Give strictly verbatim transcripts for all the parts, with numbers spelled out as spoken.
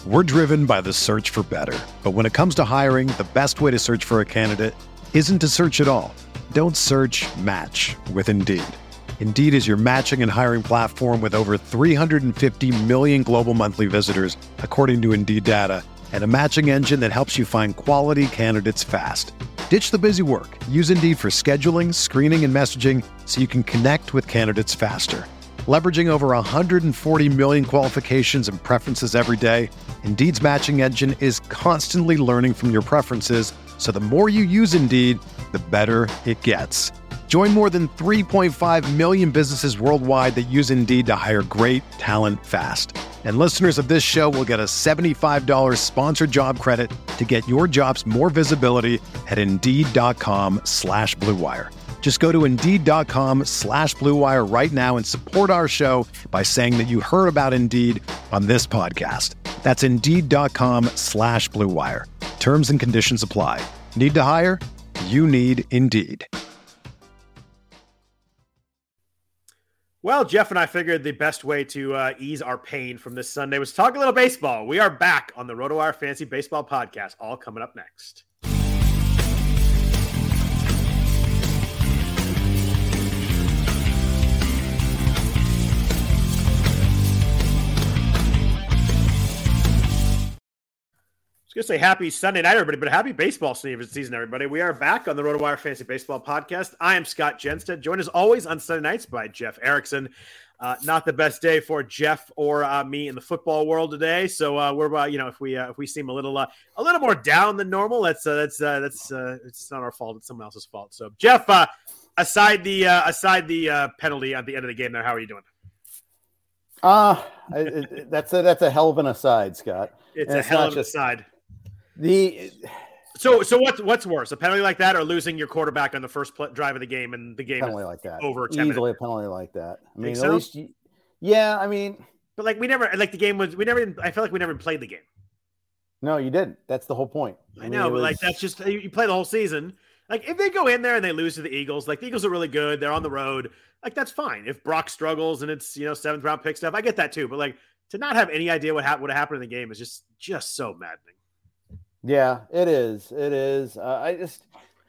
We're driven by the search for better. But when it comes to hiring, the best way to search for a candidate isn't to search at all. Don't search, match with Indeed. Indeed is your matching and hiring platform with over three hundred fifty million global monthly visitors, according to Indeed data, and a matching engine that helps you find quality candidates fast. Ditch the busy work. Use Indeed for scheduling, screening, and messaging so you can connect with candidates faster. Leveraging over one hundred forty million qualifications and preferences every day, Indeed's matching engine is constantly learning from your preferences, so the more you use Indeed, the better it gets. Join more than three point five million businesses worldwide that use Indeed to hire great talent fast. And listeners of this show will get a seventy-five dollars sponsored job credit to get your jobs more visibility at Indeed.com slash Blue Wire. Just go to Indeed.com slash Blue Wire right now and support our show by saying that you heard about Indeed on this podcast. That's Indeed.com slash Blue Wire. Terms and conditions apply. Need to hire? You need Indeed. Well, Jeff and I figured the best way to uh, ease our pain from this Sunday was talk a little baseball. We are back on the RotoWire Fantasy Baseball Podcast, all coming up next. I was going to say happy Sunday night, everybody, but happy baseball season, everybody. We are back on the RotoWire Fantasy Baseball Podcast. I am Scott Jenstead, joined as always on Sunday nights by Jeff Erickson. Uh, not the best day for Jeff or uh, me in the football world today. So uh, we're, uh, you know, if we uh, if we seem a little uh, a little more down than normal, that's uh, that's uh, that's uh, it's not our fault. It's someone else's fault. So Jeff, uh, aside the uh, aside the uh, penalty at the end of the game, there, how are you doing? Uh, it, that's a that's a hell of an aside, Scott. It's and a it's hell of an just, aside. The so so what's what's worse, a penalty like that or losing your quarterback on the first play, drive of the game and the game penalty like that over ten easily minutes? A penalty like that. I mean, Think at so? least you, yeah. I mean, but like we never like the game was we never. I feel like we never played the game. No, you didn't. That's the whole point. I, I know, mean, but was, like that's just you play the whole season. Like if they go in there and they lose to the Eagles, like the Eagles are really good. They're on the road. Like that's fine. If Brock struggles and it's you know seventh round pick stuff, I get that too. But like to not have any idea what ha- would have happened in the game is just just so maddening. Yeah, it is. It is. Uh, I just,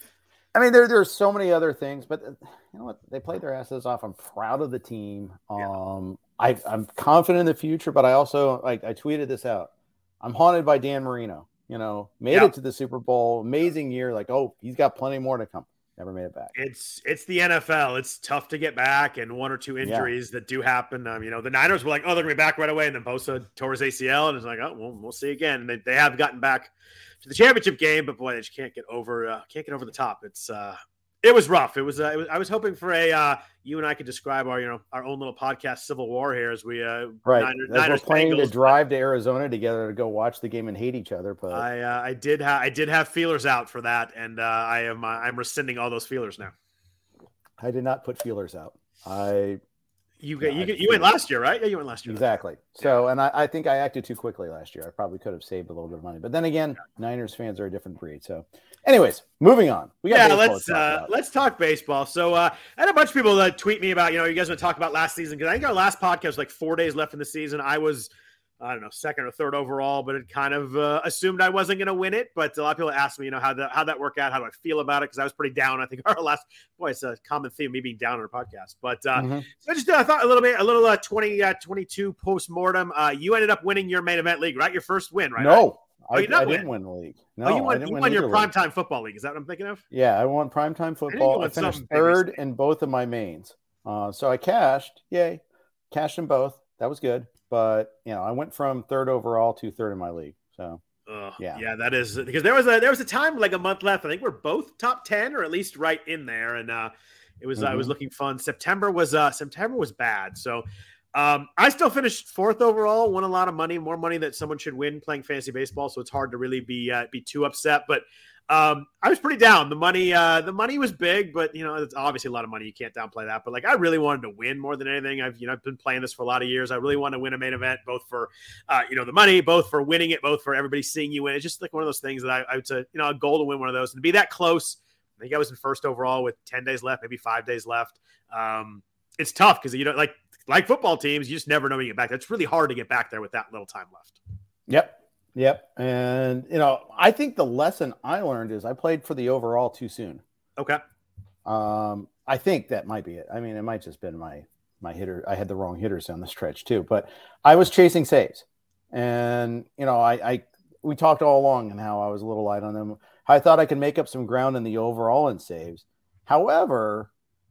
I mean, there there's so many other things, but you know what? They played their asses off. I'm proud of the team. Um, yeah. I, I'm confident in the future, but I also, like, I tweeted this out. I'm haunted by Dan Marino. You know, made yeah. it to the Super Bowl, amazing year. Like, oh, he's got plenty more to come. Never made it back. It's it's the N F L. It's tough to get back, and one or two injuries yeah. that do happen. Um, you know, the Niners were like, oh, they're gonna be back right away, and then Bosa tore his A C L, and it's like, oh, well, we'll see again. And they, they have gotten back to the championship game, but boy, they just can't get over uh, can't get over the top. It's uh, it was rough. It was, uh, it was I was hoping for a uh, you and I could describe our you know our own little podcast civil war here as we uh, right Niners, as Niners we're planning Bengals, to drive to Arizona together to go watch the game and hate each other. But I uh, I did ha- I did have feelers out for that, and uh, I am uh, I'm rescinding all those feelers now. I did not put feelers out. I you get, you get, you went last year, right? Yeah, you went last year. Exactly. So, yeah. and I, I think I acted too quickly last year. I probably could have saved a little bit of money, but then again, yeah. Niners fans are a different breed. So, anyways, moving on. We got yeah, let's uh, let's talk baseball. So, uh, I had a bunch of people that tweet me about you know you guys want to talk about last season because I think our last podcast was like four days left in the season. I was. I don't know, second or third overall, but it kind of uh, assumed I wasn't going to win it. But a lot of people asked me, you know, how that how that worked out, how do I feel about it? Because I was pretty down. I think our last, boy, it's a common theme, me being down on our podcast. But uh, mm-hmm. so I just I thought a little bit, a little uh, twenty twenty-two post mortem. Uh, you ended up winning your main event league, right? Your first win, right? No, oh, I, you not I win? didn't win the league. No, oh, you won, I didn't you win won your primetime league. football league. Is that what I'm thinking of? Yeah, I won primetime football. I, I finished third in both of my mains. Uh, so I cashed. Yay, cashed in both. That was good. But, you know, I went from third overall to third in my league. So, uh, yeah. Yeah, that is because there was a there was a time like a month left. I think we're both top ten or at least right in there. And uh, it was mm-hmm. uh, it was looking fun. September was uh, September was bad. So um, I still finished fourth overall, won a lot of money, more money that someone should win playing fantasy baseball. So it's hard to really be uh, be too upset. But um, I was pretty down. The money uh, the money was big, but, you know, it's obviously a lot of money. You can't downplay that. But, like, I really wanted to win more than anything. I've, you know, I've been playing this for a lot of years. I really want to win a main event, both for, uh, you know, the money, both for winning it, both for everybody seeing you win. It's just like one of those things that I, I would say, you know, a goal to win one of those and to be that close. I think I was in first overall with ten days left, maybe five days left. Um, it's tough because, you know, like, like football teams, you just never know when you get back. It's really hard to get back there with that little time left. Yep. Yep. And, you know, I think the lesson I learned is I played for the overall too soon. Okay. Um, I think that might be it. I mean, it might just been my, my hitter. I had the wrong hitters down the stretch too, but I was chasing saves. And, you know, I, I, we talked all along and how I was a little light on them. I thought I could make up some ground in the overall in saves. However,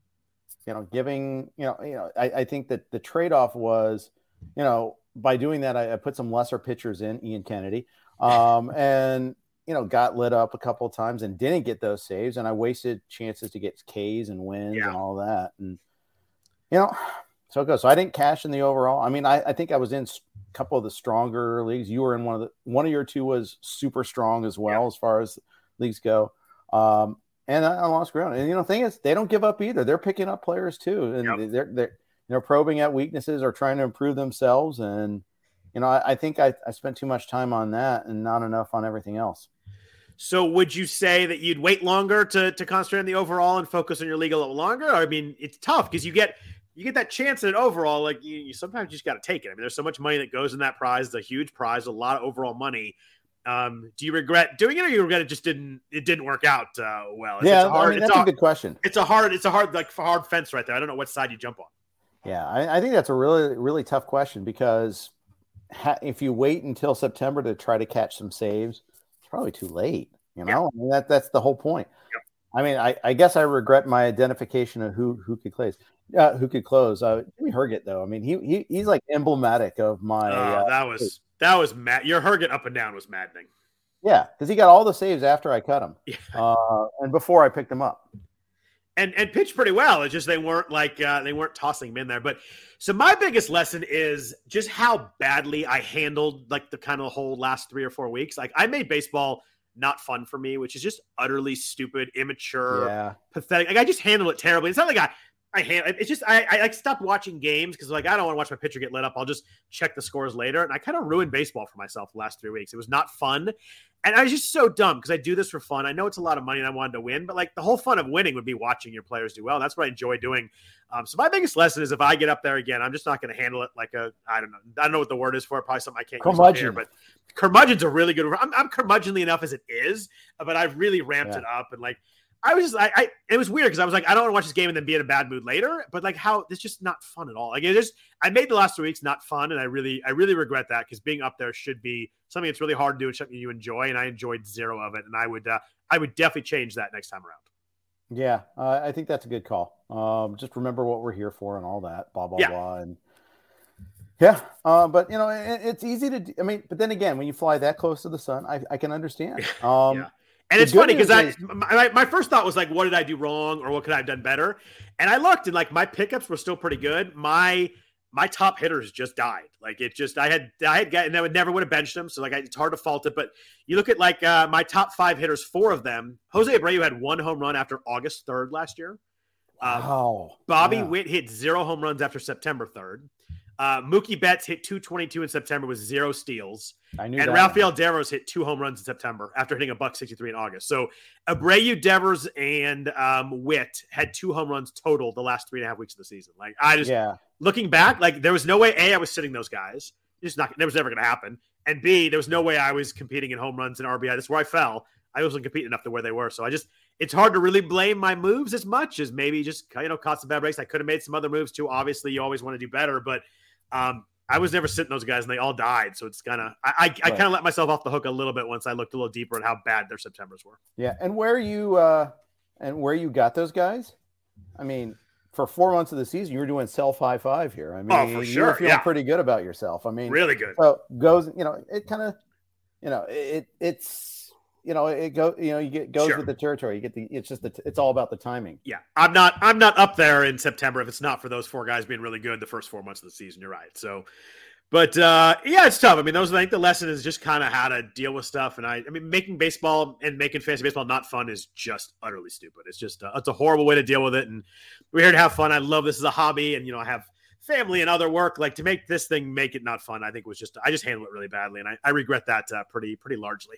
you know, giving, you know, you know, I, I think that the trade-off was, you know, by doing that, I, I put some lesser pitchers in, Ian Kennedy, um, and, you know, got lit up a couple of times and didn't get those saves. And I wasted chances to get Ks and wins yeah. and all that. And, you know, so it goes. So I didn't cash in the overall. I mean, I, I think I was in a couple of the stronger leagues. You were in one of the, one of your two was super strong as well, yeah. as far as leagues go. Um, and I, I lost ground. And, you know, the thing is, they don't give up either. They're picking up players too. And yep. they're, they're, you know, probing at weaknesses or trying to improve themselves. And, you know, I, I think I, I spent too much time on that and not enough on everything else. So would you say that you'd wait longer to, to concentrate on the overall and focus on your league a little longer? I mean, it's tough because you get, you get that chance at an overall, like you, you sometimes you just got to take it. I mean, there's so much money that goes in that prize. It's a huge prize, a lot of overall money. Um, do you regret doing it, or you regret it just didn't it didn't work out uh, well? It's, yeah, it's a hard, I mean, that's it's a, a good question. It's a hard, it's a hard like hard fence right there. I don't know what side you jump on. Yeah, I, I think that's a really really tough question because ha- if you wait until September to try to catch some saves, it's probably too late. You know, yeah. I mean, that that's the whole point. Yep. I mean, I, I guess I regret my identification of who who could close. Uh, who could close? Uh, Jimmy Herget, though. I mean, he, he he's like emblematic of my. Uh, uh, that was that was mad. Your Herget up and down was maddening. Yeah, because he got all the saves after I cut him, yeah. uh, and before I picked him up, and and pitched pretty well. It's just they weren't like uh, they weren't tossing him in there. But so my biggest lesson is just how badly I handled like the kind of whole last three or four weeks. Like I made baseball not fun for me, which is just utterly stupid, immature, yeah. pathetic. Like I just handled it terribly. It's not like I. I hand, it's just I, I like stopped watching games because like I don't want to watch my pitcher get lit up. I'll just check the scores later, and I kind of ruined baseball for myself the last three weeks. It was not fun, and I was just so dumb because I do this for fun. I know it's a lot of money, and I wanted to win, but like the whole fun of winning would be watching your players do well. And that's what I enjoy doing. Um, so my biggest lesson is if I get up there again, I'm just not going to handle it like a I don't know I don't know what the word is for it. Probably something I can't curmudgeon. use here, but curmudgeon's a really good word. I'm, I'm curmudgeonly enough as it is, but I've really ramped yeah. it up and like. I was just, I, I, it was weird because I was like, I don't want to watch this game and then be in a bad mood later. But like, how it's just not fun at all. Like, it just, I made the last two weeks not fun, and I really, I really regret that because being up there should be something that's really hard to do and something you enjoy. And I enjoyed zero of it, and I would, uh, I would definitely change that next time around. Yeah, uh, I think that's a good call. Um, just remember what we're here for and all that, blah blah yeah. blah, and yeah. Uh, but you know, it, it's easy to. Do, I mean, but then again, when you fly that close to the sun, I, I can understand. Um, yeah. And it's funny because I is, my, my first thought was like, what did I do wrong or what could I have done better? And I looked and like my pickups were still pretty good. My my top hitters just died. Like it just I had I had got and I would never would have benched them. So like I, it's hard to fault it. But you look at like uh, my top five hitters, four of them. Jose Abreu had one home run after August third last year. Um, wow. Bobby yeah. Witt hit zero home runs after September third. Uh, Mookie Betts hit two twenty-two in September with zero steals. I knew and that. Rafael Devers hit two home runs in September after hitting a buck sixty-three in August. So Abreu, Devers, and um, Witt had two home runs total the last three and a half weeks of the season. Like I just yeah. looking back, like there was no way A, I was sitting those guys. It's not that was never going to happen. And B, there was no way I was competing in home runs and R B I. That's where I fell. I wasn't competing enough to where they were. So I just it's hard to really blame my moves as much as maybe just you know caught some bad breaks. I could have made some other moves too. Obviously, you always want to do better, but um I was never sitting those guys, and they all died. So it's kind of I, I, I kind of let myself off the hook a little bit once I looked a little deeper at how bad their Septembers were. Yeah, and where you uh, and where you got those guys? I mean, for four months of the season, you were doing self high five here. I mean, oh, for you sure. were feeling yeah. pretty good about yourself. I mean, really good. So goes, you know, it kind of, you know, it it's. You know, it go. You know, you get goes sure. with the territory. You get the. It's just the. It's all about the timing. Yeah, I'm not. I'm not up there in September if it's not for those four guys being really good the first four months of the season. You're right. So, but uh, yeah, it's tough. I mean, those. I think the lesson is just kind of how to deal with stuff. And I. I mean, making baseball and making fantasy baseball not fun is just utterly stupid. It's just. Uh, it's a horrible way to deal with it. And we're here to have fun. I love this as a hobby, and you know, I have family and other work. Like to make this thing make it not fun. I think was just. I just handled it really badly, and I, I regret that uh, pretty pretty largely.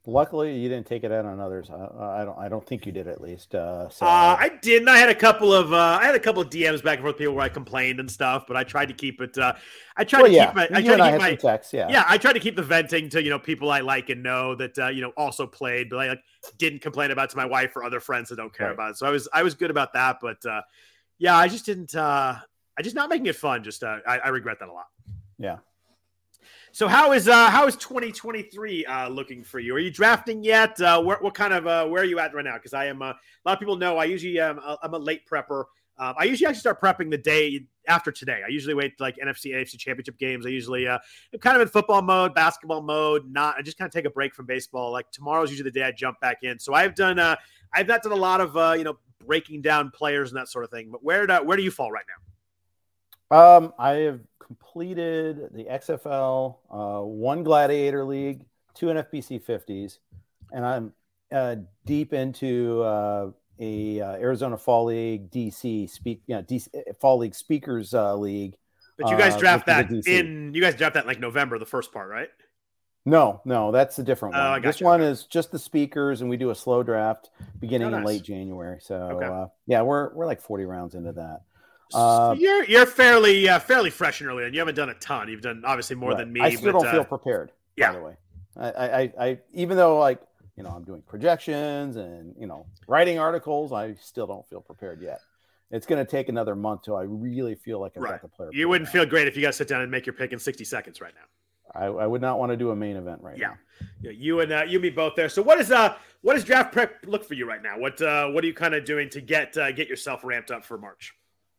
luckily you didn't take it out on others. I, I don't. I don't think you did, at least. Uh, so. uh, I didn't. I had a couple of. Uh, I had a couple of D Ms back and forth with people where I complained and stuff, but I tried to keep it. Uh, I tried well, to yeah. keep my. I you tried and to I keep had my some texts, yeah. Yeah, I tried to keep the venting to you know people I like and know that uh, you know also played, but I like didn't complain about it to my wife or other friends that don't care Right. about it. So I was I was good about that, but uh, yeah, I just didn't. Uh, I just not making it fun. Just uh, I, I regret that a lot. Yeah. So how is uh how is twenty twenty-three uh looking for you? Are you drafting yet? Uh, where, what kind of uh where are you at right now? Because I am uh, a lot of people know I usually um I'm a late prepper. Um, I usually actually start prepping the day after today. I usually wait like N F C, A F C championship games. I usually uh I'm kind of in football mode, basketball mode. Not I just kind of take a break from baseball. Like tomorrow's usually the day I jump back in. So I've done uh I've not done a lot of uh you know breaking down players and that sort of thing. But where do, where do you fall right now? Um, I have completed the X F L, uh, one Gladiator League, two N F B C fifties, and I'm uh, deep into uh, a uh, Arizona Fall League D C speak, you know, D C, Fall League Speakers uh, League. But you guys uh, draft that D C. in you guys draft that in like November, the first part, right? No, no, that's a different one. Oh, I this gotcha. one Okay. is just the speakers, and we do a slow draft beginning Oh, in nice. late January. So Okay. uh, yeah, we're we're like forty rounds into that. So Uh, you're you're fairly uh, fairly fresh and early, and you haven't done a ton. You've done obviously more right. than me. I still but, don't uh, feel prepared. yeah. By the way, I, I, I, even though like you know I'm doing projections and you know writing articles, I still don't feel prepared yet. It's going to take another month till I really feel like I've Right. got the player. You wouldn't feel great if you got to sit down and make your pick in sixty seconds right now. I, I would not want to do a main event right Yeah. now. Yeah, you and uh, you and me both there. So what is uh what does draft prep look for you right now? What uh what are you kind of doing to get uh, get yourself ramped up for March?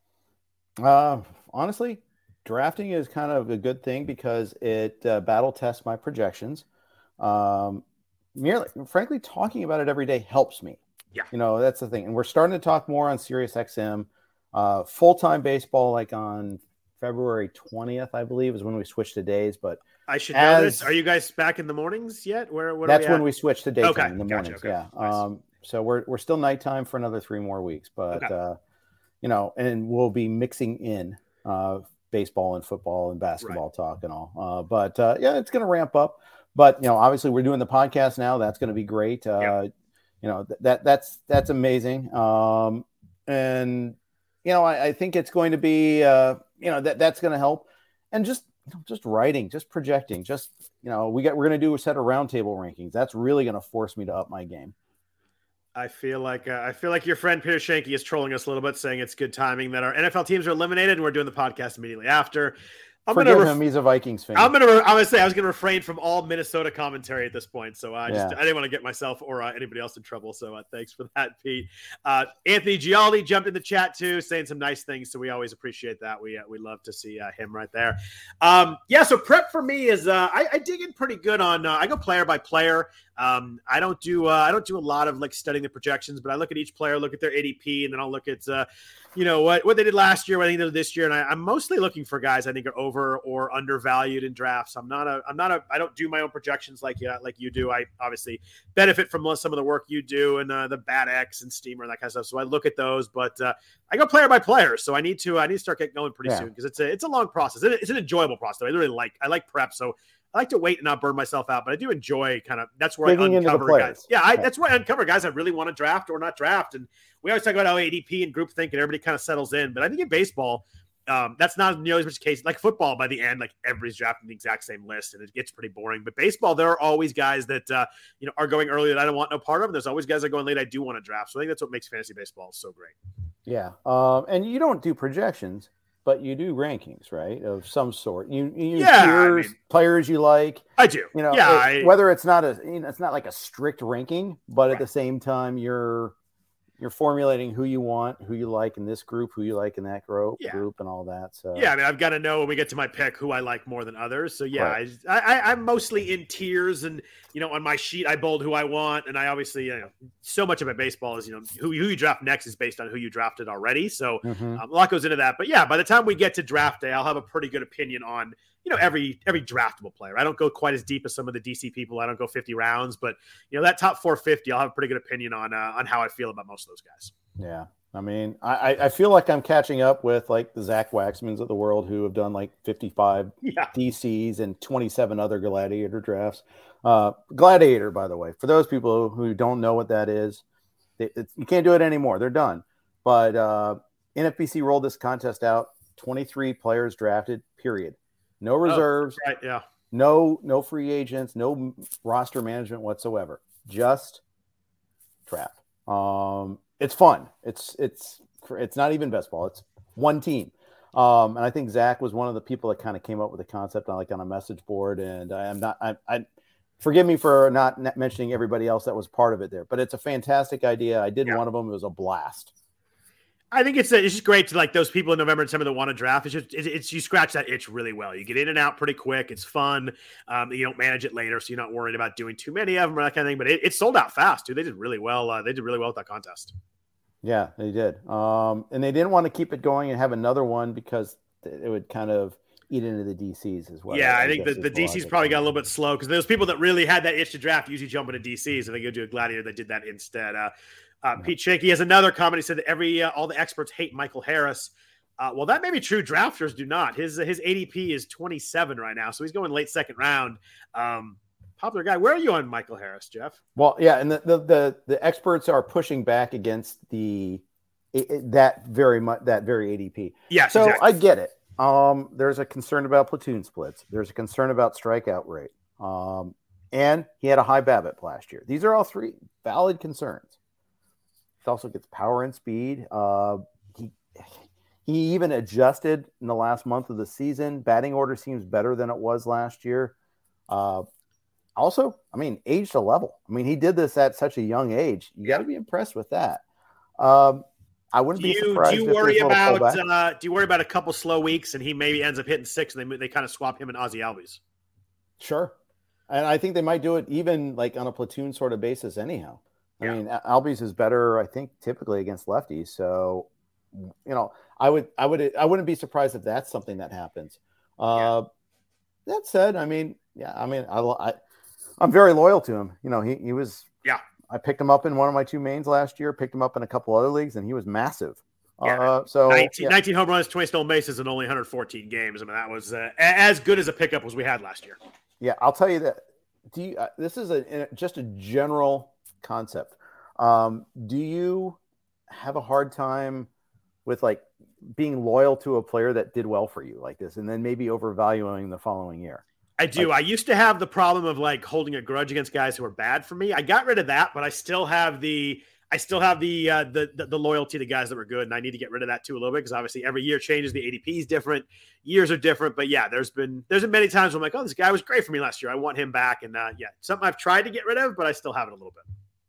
Uh, honestly, drafting is kind of a good thing because it uh, battle tests my projections. Um, merely, frankly, talking about it every day helps me. Yeah. You know, that's the thing. And we're starting to talk more on Sirius X M. Uh, full-time baseball, like on February twentieth, I believe, is when we switched to days. But I should as, know this. Are you guys back in the mornings yet? Where what that's are we when at? we switched to daytime Okay, in the gotcha, mornings. okay, Yeah. nice. Um, so we're we're still nighttime for another three more weeks, but Okay. uh, you know, and we'll be mixing in uh, baseball and football and basketball Right. talk and all. Uh, but uh, yeah, it's going to ramp up. But you know, obviously, we're doing the podcast now. That's going to be great. Uh, Yep. You know, th- that that's that's amazing. Um, and you know, I, I think it's going to be uh, you know that that's going to help. And just you know, just writing, just projecting, just you know, we got we're going to do a set of roundtable rankings. That's really going to force me to up my game. I feel like uh, I feel like your friend Peter Shanky is trolling us a little bit, saying it's good timing that our N F L teams are eliminated and we're doing the podcast immediately after. I'm Forgive gonna ref- him; he's a Vikings fan. I'm gonna. Re- I'm gonna say I was gonna refrain from all Minnesota commentary at this point, so I just Yeah. I didn't want to get myself or uh, anybody else in trouble. So uh, thanks for that, Pete. Uh, Anthony Gialdi jumped in the chat too, saying some nice things. So we always appreciate that. We uh, we love to see uh, him right there. Um, yeah. So prep for me is uh, I, I dig in pretty good on. Uh, I go player by player. Um, I don't do uh, I don't do a lot of like studying the projections, but I look at each player, look at their A D P, and then I'll look at uh, you know what what they did last year, what I think they did this year, and I, I'm mostly looking for guys I think are over or undervalued in drafts. I'm not a I'm not a I don't do my own projections like yeah like you do. I obviously benefit from some of the work you do and uh, the Bad X and Steamer and that kind of stuff. So I look at those, but uh, I go player by player. So I need to I need to start getting going pretty Yeah. soon because it's a it's a long process. It's an enjoyable process. I really like I like prep. So I like to wait and not burn myself out, but I do enjoy kind of that's where Digging I into the uncover players. guys. Yeah, I, Yeah. that's where I uncover guys I really want to draft or not draft. And we always talk about how A D P and groupthink and everybody kind of settles in. But I think in baseball, um, that's not nearly as much the case. Like football, by the end, like everybody's drafting the exact same list, and it gets pretty boring. But baseball, there are always guys that uh, you know are going early that I don't want no part of. There's always guys that are going late I do want to draft. So I think that's what makes fantasy baseball so great. Yeah. Um, and you don't do projections, but you do rankings, right? Of some sort. You, you use Yeah, I tiers, mean- players you like. I do. You know, yeah, it- I, whether it's not a, you know, it's not like a strict ranking, but Right. at the same time, you're you're formulating who you want, who you like in this group, who you like in that group, Yeah. group, and all that. So Yeah, I mean, I've got to know when we get to my pick who I like more than others. So yeah, Right. I, I, I'm mostly in tiers, and you know, on my sheet I bold who I want, and I obviously, you know, so much of my baseball is you know who who you draft next is based on who you drafted already. So Mhm. um, a lot goes into that. But yeah, by the time we get to draft day, I'll have a pretty good opinion on you know every every draftable player. I don't go quite as deep as some of the D C people. I don't go fifty rounds, but you know that top four fifty, I'll have a pretty good opinion on uh, on how I feel about most of those guys. Yeah. I mean, I, I feel like I'm catching up with like the Zach Waxmans of the world who have done like fifty-five yeah. D Cs and twenty-seven other Gladiator drafts. Uh, Gladiator, by the way, for those people who don't know what that is, it, it, you can't do it anymore. They're done. But uh, N F B C rolled this contest out. twenty-three players drafted, period. No reserves. Oh, right, yeah. No, no free agents, no roster management whatsoever. Just draft. Um, It's fun. It's it's it's not even best ball. It's one team, um, and I think Zach was one of the people that kind of came up with the concept on like on a message board. And I am not. I, I forgive me for not mentioning everybody else that was part of it there, but it's a fantastic idea. I did yeah. one of them. It was a blast. I think it's it's just great to like those people in November and December that want to draft. It's just it's, it's you scratch that itch really well. You get in and out pretty quick. It's fun. Um, you don't manage it later, so you're not worried about doing too many of them or that kind of thing. But it, it sold out fast, dude. They did really well. Uh, they did really well with that contest. Yeah, they did. Um, and they didn't want to keep it going and have another one because it would kind of eat into the D Cs as well. Yeah, I, I think the, the D Cs probably got a little bit slow because those people that really had that itch to draft usually jump into D Cs, and they go to a Gladiator that did that instead. Uh, uh, yeah. Pete Shaky has another comment. He said that every uh, all the experts hate Michael Harris. Uh, well, that may be true. Drafters do not. His his A D P is twenty-seven right now, so he's going late second round. Um, Popular guy. Where are you on Michael Harris, Jeff? Well, yeah, and the the the, the experts are pushing back against the it, that very much that very A D P. Yeah, so exactly. I get it. Um, there's a concern about platoon splits. There's a concern about strikeout rate. Um, and he had a high BABIP last year. These are all three valid concerns. He also gets power and speed. Uh, he he even adjusted in the last month of the season. Batting order seems better than it was last year. Uh, Also, I mean, age to level. I mean, he did this at such a young age. You got to be impressed with that. Um, I wouldn't do you, be surprised. Do you worry about? Uh, do you worry about a couple slow weeks and he maybe ends up hitting six and they they kind of swap him and Ozzie Albies? Sure, and I think they might do it even like on a platoon sort of basis. Anyhow, I yeah. mean, Albies is better, I think, typically against lefties. So, you know, I would, I would, I wouldn't be surprised if that's something that happens. Uh, yeah. That said, I mean, yeah, I mean, I. I I'm very loyal to him. You know, he, he was, yeah, I picked him up in one of my two mains last year, picked him up in a couple other leagues, and he was massive. Yeah. Uh, so nineteen, yeah. nineteen home runs, twenty stolen bases in only one hundred fourteen games. I mean, that was uh, as good as a pickup as we had last year. Yeah. I'll tell you that. Do you, uh, this is a, just a general concept. Um, do you have a hard time with like being loyal to a player that did well for you like this, and then maybe overvaluing the following year? I do. Like, I used to have the problem of like holding a grudge against guys who were bad for me. I got rid of that, but I still have the I still have the uh, the, the the loyalty to guys that were good, and I need to get rid of that too a little bit because obviously every year changes. The A D P is different, years are different. But yeah, there's been there's been many times where I'm like, oh, this guy was great for me last year. I want him back, and uh, yeah, something I've tried to get rid of, but I still have it a little bit.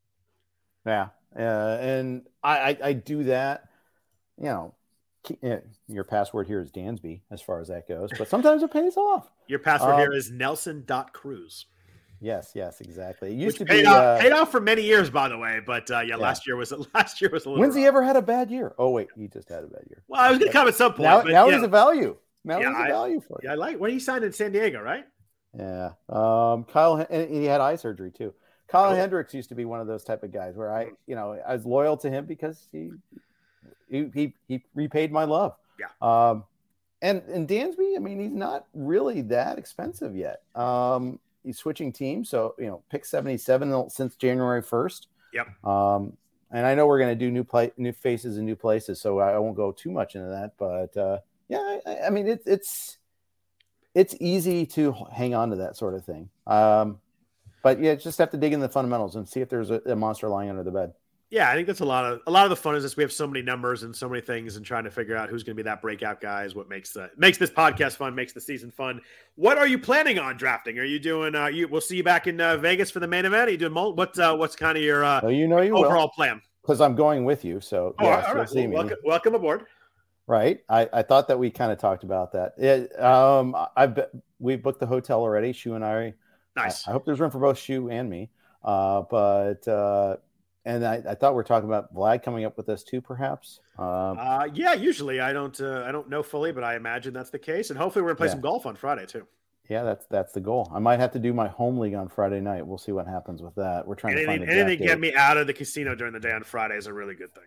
Yeah, uh, and I, I I do that. You know, your password here is Dansby as far as that goes, but sometimes it pays off. Your password um, here is Nelson dot Cruz. Yes, yes, exactly. It used Which to paid be off, uh, paid off for many years, by the way. But uh, yeah, yeah, last year was last year was a little. When's rough. he ever had a bad year? Oh wait, he just had a bad year. Well, I was going to come at some point. Now, but, now yeah. he's a value. Now yeah, he's a I, value for you. Yeah, I like when he signed in San Diego, right? Yeah. Um, Kyle, and he had eye surgery too. Kyle oh. Hendricks used to be one of those type of guys where I, you know, I was loyal to him because he, he, he, he repaid my love. Yeah. Um, and and Dansby, I mean, he's not really that expensive yet. Um, he's switching teams, so you know, pick seventy-seven since January first. Yep. Um, and I know we're going to do new play, new faces in new places, so I won't go too much into that. But uh, yeah, I, I mean, it's it's it's easy to hang on to that sort of thing. Um, but yeah, just have to dig in the fundamentals and see if there's a, a monster lying under the bed. Yeah, I think that's a lot of a lot of the fun is this. We have so many numbers and so many things, and trying to figure out who's going to be that breakout guy is what makes the makes this podcast fun, makes the season fun. What are you planning on drafting? Are you doing? Uh, you we'll see you back in uh, Vegas for the main event. Are you doing mul- what? Uh, what's kind of your uh, well, you know you overall will. plan? Because I'm going with you, so oh, yes, all right. you'll see well, me. welcome, welcome aboard. Right, I, I thought that we kind of talked about that. It, um, I've we booked the hotel already. Shu and I. Nice. I, I hope there's room for both Shu and me. Uh, but. Uh, And I, I thought we were talking about Vlad coming up with this too, perhaps. Um, uh, yeah, usually I don't uh, I don't know fully, but I imagine that's the case. And hopefully we're gonna play yeah. some golf on Friday too. Yeah, that's that's the goal. I might have to do my home league on Friday night. We'll see what happens with that. We're trying anything, to find a anything date. get me out of the casino during the day on Friday is a really good thing.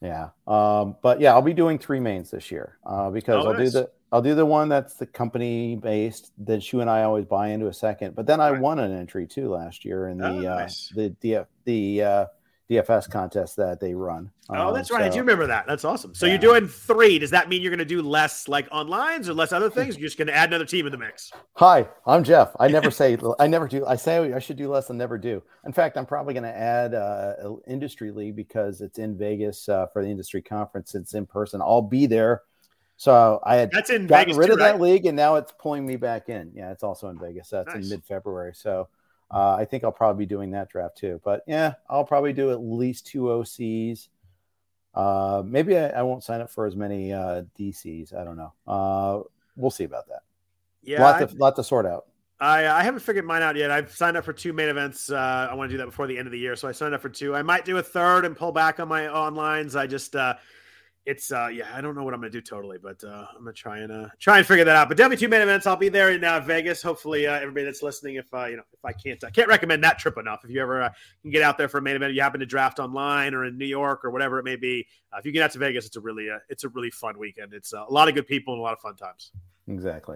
Yeah. Um, but yeah, I'll be doing three mains this year uh, because Oh, I'll nice. do the I'll do the one that's the company based that you and I always buy into a second. But then I Right. won an entry too last year in the Oh, uh, nice. the DF, the uh, D F S contest that they run. Oh, Um, that's right. I do so remember that. That's awesome. So yeah. you're doing three. Does that mean you're going to do less like onlines or less other things? You're just going to add another team in the mix. Hi, I'm Jeff. I never say I never do. I say I should do less than never do. In fact, I'm probably going to add uh, an industry league because it's in Vegas uh, for the industry conference. It's in person. I'll be there. So I had That's in gotten Vegas rid too, of that right? league, and now it's pulling me back in. Yeah, it's also in Vegas. That's Nice. in mid-February. So uh, I think I'll probably be doing that draft too. But yeah, I'll probably do at least two O Cs. Uh, maybe I, I won't sign up for as many uh, D Cs. I don't know. Uh, we'll see about that. Yeah, Lot I, to lot to sort out. I, I haven't figured mine out yet. I've signed up for two main events. Uh, I want to do that before the end of the year, so I signed up for two. I might do a third and pull back on my onlines. I just, uh, it's, uh, yeah, I don't know what I'm gonna do totally, but uh, I'm gonna try and uh, try and figure that out. But definitely two main events. I'll be there in uh, Vegas. Hopefully, uh, everybody that's listening, if uh, you know, if I can't, I can't recommend that trip enough. If you ever uh, can get out there for a main event, you happen to draft online or in New York or whatever it may be. Uh, if you get out to Vegas, it's a really, uh, it's a really fun weekend. It's uh, a lot of good people and a lot of fun times. Exactly.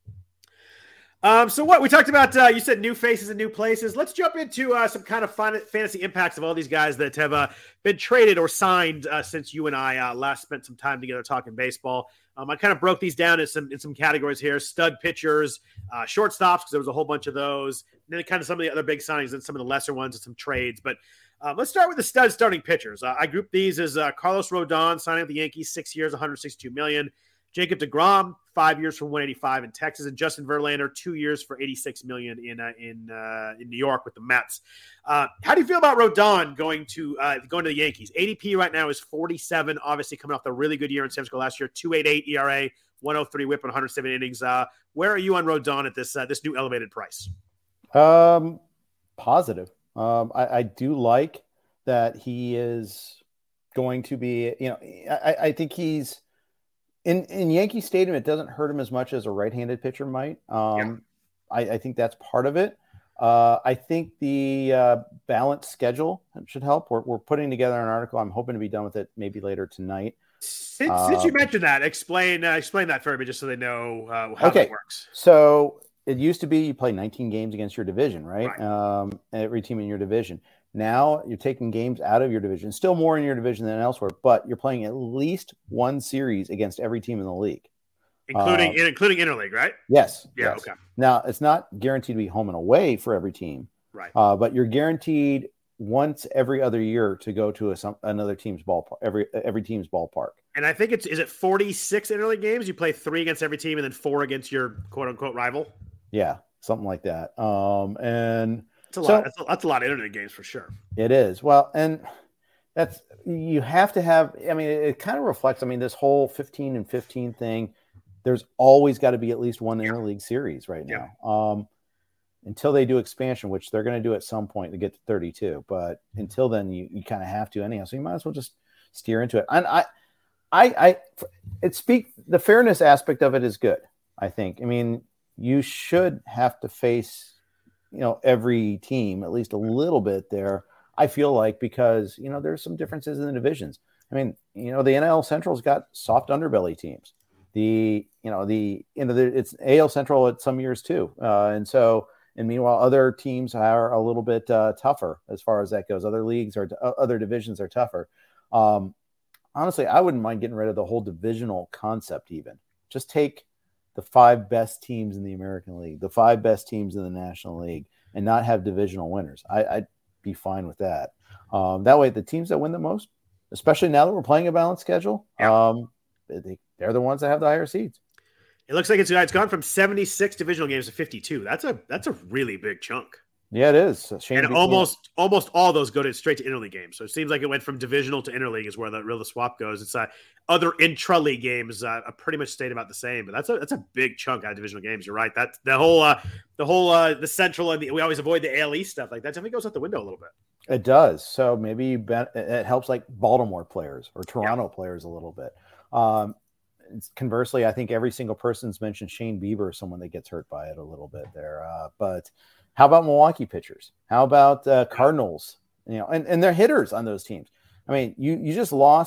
Um, so what we talked about, uh, you said new faces and new places. Let's jump into uh, some kind of fun, fantasy impacts of all these guys that have uh, been traded or signed uh, since you and I uh, last spent some time together talking baseball. Um, I kind of broke these down in some in some categories here: stud pitchers, uh, shortstops, because there was a whole bunch of those. And then kind of some of the other big signings and some of the lesser ones and some trades. But um, let's start with the stud starting pitchers. Uh, I grouped these as uh, Carlos Rodon signing with the Yankees, six years, one hundred sixty-two million dollars. Jacob deGrom, five years for one eighty-five in Texas, and Justin Verlander, two years for eighty-six million dollars in uh, in uh, in New York with the Mets. Uh, how do you feel about Rodon going to uh, going to the Yankees? A D P right now is forty-seven. Obviously, coming off the really good year in San Francisco last year, two point eight eight E R A, one oh three WHIP on one hundred seven innings. Uh, where are you on Rodon at this uh, this new elevated price? Um, positive. Um, I, I do like that he is going to be. You know, I, I think he's. In in Yankee Stadium, it doesn't hurt him as much as a right-handed pitcher might. Um, yeah. I, I think that's part of it. Uh, I think the uh, balanced schedule should help. We're, we're putting together an article. I'm hoping to be done with it maybe later tonight. Since, uh, since you mentioned that, explain uh, explain that for everybody just so they know uh, how okay. that works. So it used to be you play nineteen games against your division, right? right. Um, every team in your division. Now you're taking games out of your division, still more in your division than elsewhere, but you're playing at least one series against every team in the league. Including uh, including interleague, right? Yes. Yeah, yes. okay. Now, it's not guaranteed to be home and away for every team. Right. Uh, but you're guaranteed once every other year to go to a, some, another team's ballpark, every every team's ballpark. And I think it's, is it forty-six interleague games? You play three against every team and then four against your quote-unquote rival? Yeah, something like that. Um, and That's a so, lot. That's a, that's a lot of internet games for sure. It is. Well, and that's, you have to have, I mean, it, it kind of reflects, I mean, this whole fifteen and fifteen thing, there's always got to be at least one yeah. interleague series right now. Yeah. Um, until they do expansion, which they're going to do at some point to get to thirty-two. But until then, you, you kind of have to anyhow. So you might as well just steer into it. And I, I, I, it speak, the fairness aspect of it is good, I think. I mean, you should have to face, you know, every team at least a little bit there, I feel like, because, you know, there's some differences in the divisions. I mean, you know, the N L Central's got soft underbelly teams. The, you know, the, you know, the, it's A L Central at some years too. Uh, and so, and meanwhile, other teams are a little bit uh, tougher as far as that goes. Other leagues or uh, other divisions are tougher. Um, honestly, I wouldn't mind getting rid of the whole divisional concept even. Just take the five best teams in the American League, the five best teams in the National League, and not have divisional winners. I, I'd be fine with that. Um, that way, the teams that win the most, especially now that we're playing a balanced schedule, yeah. um, they, they're the ones that have the higher seeds. It looks like it's it's gone from seventy-six divisional games to fifty-two. That's a that's a really big chunk. Yeah, it is. Shane and almost almost all those go to straight to interleague games. So it seems like it went from divisional to interleague is where the real the swap goes. It's uh, other intra-league games uh, pretty much stayed about the same, but that's a that's a big chunk out of divisional games. You're right. That the whole uh, the whole uh, the central and the, we always avoid the A L East stuff like that. Definitely goes out the window a little bit. It does. So maybe you bet, it helps like Baltimore players or Toronto yeah. players a little bit. Um, conversely, I think every single person's mentioned Shane Bieber, someone that gets hurt by it a little bit there. Uh, but how about Milwaukee pitchers? How about uh, Cardinals? You know, and, and they're hitters on those teams. I mean, you you just lost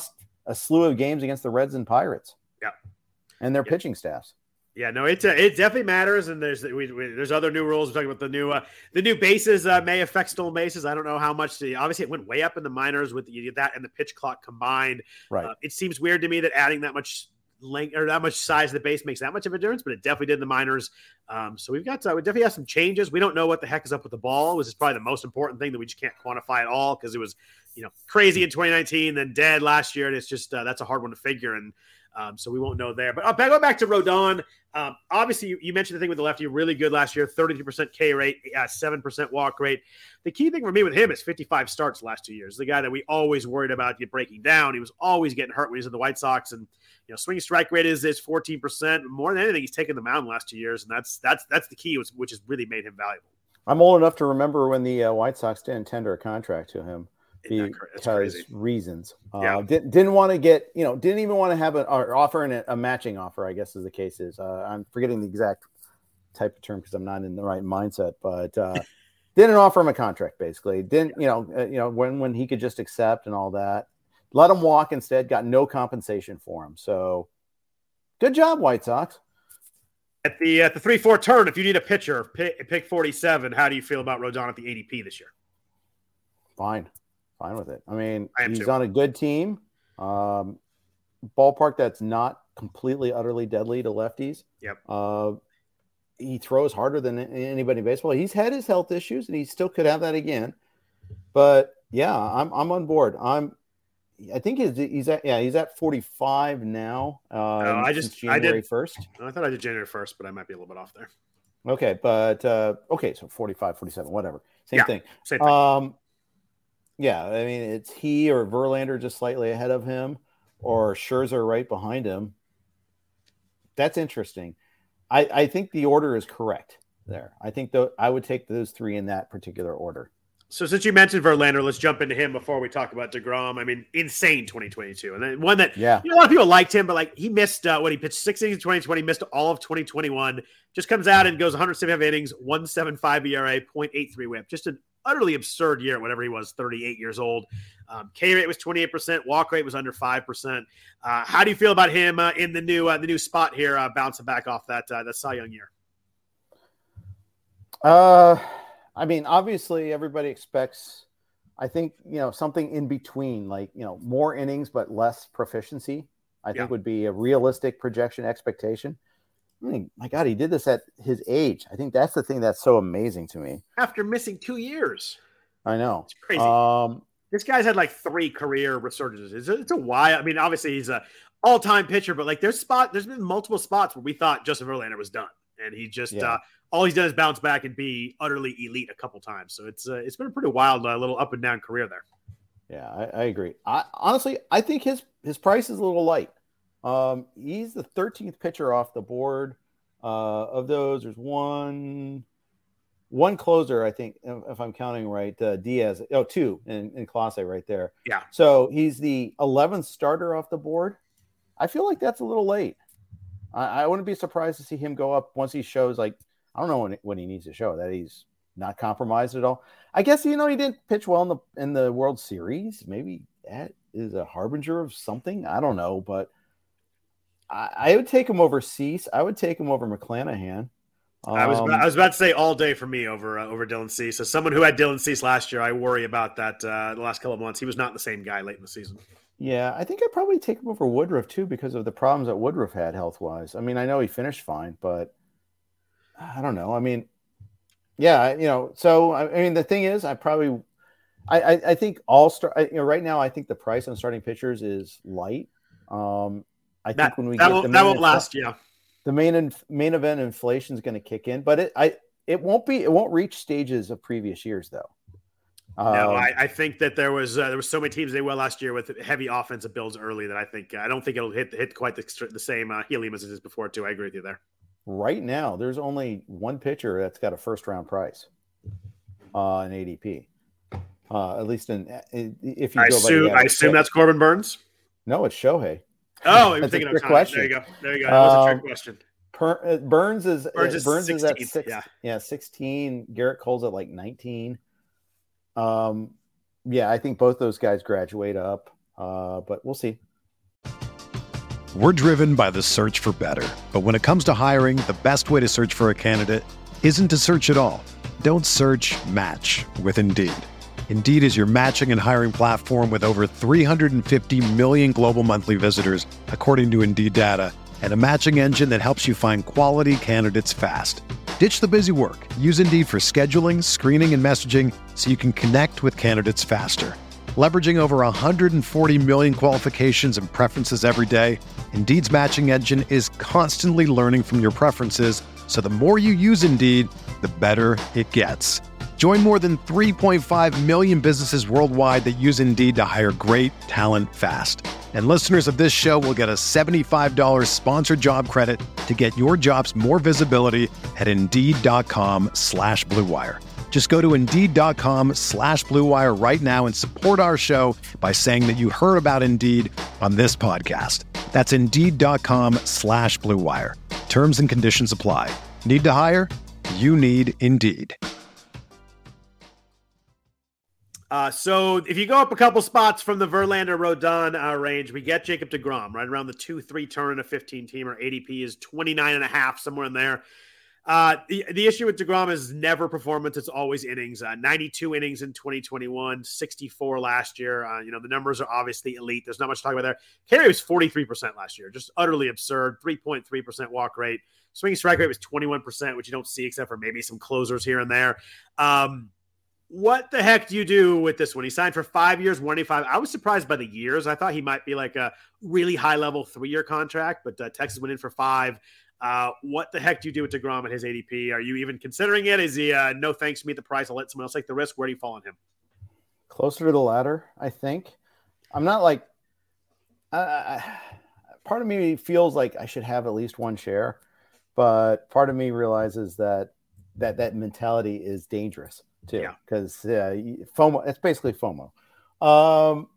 a slew of games against the Reds and Pirates. Yeah. And their yeah. pitching staffs. Yeah, no, it uh, it definitely matters, and there's we, we, there's other new rules. We're talking about the new uh, the new bases uh, may affect stolen bases. I don't know how much. The, obviously, it went way up in the minors with the, that and the pitch clock combined. Right. Uh, it seems weird to me that adding that much length or that much size of the base makes that much of a difference, but it definitely did in the minors. Um, so we've got uh, we definitely have some changes. We don't know what the heck is up with the ball, which is probably the most important thing that we just can't quantify at all because it was you know crazy in twenty nineteen, then dead last year, and it's just uh, that's a hard one to figure and. Um, so we won't know there. But uh, going back to Rodon, um, obviously you, you mentioned the thing with the lefty, really good last year, thirty-three percent K rate, uh, seven percent walk rate. The key thing for me with him is fifty-five starts the last two years. The guy that we always worried about get breaking down. He was always getting hurt when he was in the White Sox. And, you know, swing strike rate is, is fourteen percent. More than anything, he's taken the mound the last two years. And that's that's that's the key, which has really made him valuable. I'm old enough to remember when the uh, White Sox didn't tender a contract to him. Because reasons. Yeah. Uh, didn't didn't want to get, you know, didn't even want to have an or offer an, a matching offer, I guess is the case is. Uh, I'm forgetting the exact type of term because I'm not in the right mindset, but uh, didn't offer him a contract basically. Didn't, you know, uh, you know, when, when he could just accept and all that. Let him walk instead, got no compensation for him. So good job, White Sox. At the at the three four turn, if you need a pitcher, pick, pick forty-seven, how do you feel about Rodon at the A D P this year? Fine. Fine with it. I mean, I he's too. on a good team. Um, ballpark that's not completely, utterly deadly to lefties. Yep. Uh, he throws harder than anybody in baseball. He's had his health issues, and he still could have that again. But yeah, I'm I'm on board. I'm. I think he's he's at yeah he's at forty-five now. Um, oh, I just January I did first. I thought I did January first, but I might be a little bit off there. Okay, but uh, okay, so forty-five, forty-seven, whatever, same yeah, thing. Same thing. Um. Yeah, I mean, it's he or Verlander just slightly ahead of him or Scherzer right behind him. That's interesting. I, I think the order is correct there. I think the, I would take those three in that particular order. So since you mentioned Verlander, let's jump into him before we talk about DeGrom. I mean, insane twenty twenty-two. And then one that, yeah. you know, a lot of people liked him, but like he missed uh, when he pitched six innings in twenty twenty, missed all of twenty twenty-one, just comes out and goes one hundred seventy-five innings, one point seven five E R A, point eight three whip. Just an utterly absurd year, whenever he was thirty-eight years old. Um, K rate was twenty-eight percent. Walk rate was under five percent. Uh, how do you feel about him uh, in the new uh, the new spot here, uh, bouncing back off that uh, that Cy Young year? Uh, I mean, obviously everybody expects, I think, you know, something in between, like, you know, more innings, but less proficiency, I think yeah. would be a realistic projection expectation. I mean, my God, he did this at his age. I think that's the thing that's so amazing to me. After missing two years. I know. It's crazy. Um, this guy's had like three career resurgences. It's a, it's a while. I mean, obviously he's a all-time pitcher, but like there's spot, there's been multiple spots where we thought Justin Verlander was done. And he just, yeah. uh, all he's done is bounce back and be utterly elite a couple times. So it's uh, it's been a pretty wild uh, little up and down career there. Yeah, I, I agree. I honestly, I think his, his price is a little light. Um, he's the thirteenth pitcher off the board. Uh, of those, there's one, one closer, I think, if I'm counting right, uh, Diaz. Oh, two in, in Clase right there. Yeah. So he's the eleventh starter off the board. I feel like that's a little late. I, I wouldn't be surprised to see him go up once he shows, like, I don't know when, when he needs to show that he's not compromised at all. I guess, you know, he didn't pitch well in the, in the World Series. Maybe that is a harbinger of something. I don't know, but I, I would take him over Cease. I would take him over McClanahan. Um, I was I was about to say all day for me over uh, over Dylan Cease. As someone who had Dylan Cease last year, I worry about that uh, the last couple of months. He was not the same guy late in the season. Yeah, I think I'd probably take him over Woodruff too because of the problems that Woodruff had health wise. I mean, I know he finished fine, but I don't know. I mean, yeah, you know. So I, I mean, the thing is, I probably, I I, I think all star. You know, right now, I think the price on starting pitchers is light. Um, I that, think when we that get won't, the that main won't infl- last, yeah. The main in, main event inflation is going to kick in, but it I it won't be it won't reach stages of previous years though. Um, no, I, I think that there was uh, there was so many teams they well last year with heavy offensive builds early that I think I don't think it'll hit hit quite the, the same uh, helium as it is before too. I agree with you there. Right now, there's only one pitcher that's got a first round price uh, in A D P. Uh, at least in if you I go assume by I assume that's Corbin Burns. No, it's Shohei. Oh, I was That's thinking a of trick Connie. question. There you go. There you go. That was a trick Um, question. Per, uh, Burns is Burns uh, is Burns is at sixteenth, six, yeah. yeah, sixteen. Garrett Cole's at like nineteen. Um, yeah, I think both those guys graduate up, uh, but we'll see. We're driven by the search for better. But when it comes to hiring, the best way to search for a candidate isn't to search at all. Don't search, match with Indeed. Indeed is your matching and hiring platform with over three hundred fifty million global monthly visitors, according to Indeed data, and a matching engine that helps you find quality candidates fast. Ditch the busy work. Use Indeed for scheduling, screening, and messaging so you can connect with candidates faster. Leveraging over one hundred forty million qualifications and preferences every day, Indeed's matching engine is constantly learning from your preferences, so the more you use Indeed, the better it gets. Join more than three point five million businesses worldwide that use Indeed to hire great talent fast. And listeners of this show will get a seventy-five dollars sponsored job credit to get your jobs more visibility at Indeed.com slash Blue Wire. Just go to Indeed.com slash Blue Wire right now and support our show by saying that you heard about Indeed on this podcast. That's Indeed.com slash Blue Wire. Terms and conditions apply. Need to hire? You need Indeed. Uh, so if you go up a couple spots from the Verlander Rodon uh, range, we get Jacob deGrom right around the two three turn in a fifteen teamer. A D P is twenty-nine and a half, somewhere in there. Uh, the, the issue with deGrom is never performance. It's always innings. Uh, ninety-two innings in twenty twenty-one, sixty-four last year. Uh, you know, the numbers are obviously elite. There's not much to talk about there. Carry was forty-three percent last year. Just utterly absurd. three point three percent walk rate. Swinging strike rate was twenty-one percent, which you don't see except for maybe some closers here and there. Um, What the heck do you do with this one? He signed for five years, one eighty-five. I was surprised by the years. I thought he might be like a really high-level three-year contract, but uh, Texas went in for five. Uh, what the heck do you do with deGrom at his A D P? Are you even considering it? Is he, uh, no thanks to me at the price, I'll let someone else take the risk? Where do you fall on him? Closer to the latter, I think. I'm not like uh, – part of me feels like I should have at least one share, but part of me realizes that that, that mentality is dangerous. Too, because yeah. uh, FOMO, it's basically FOMO. Um,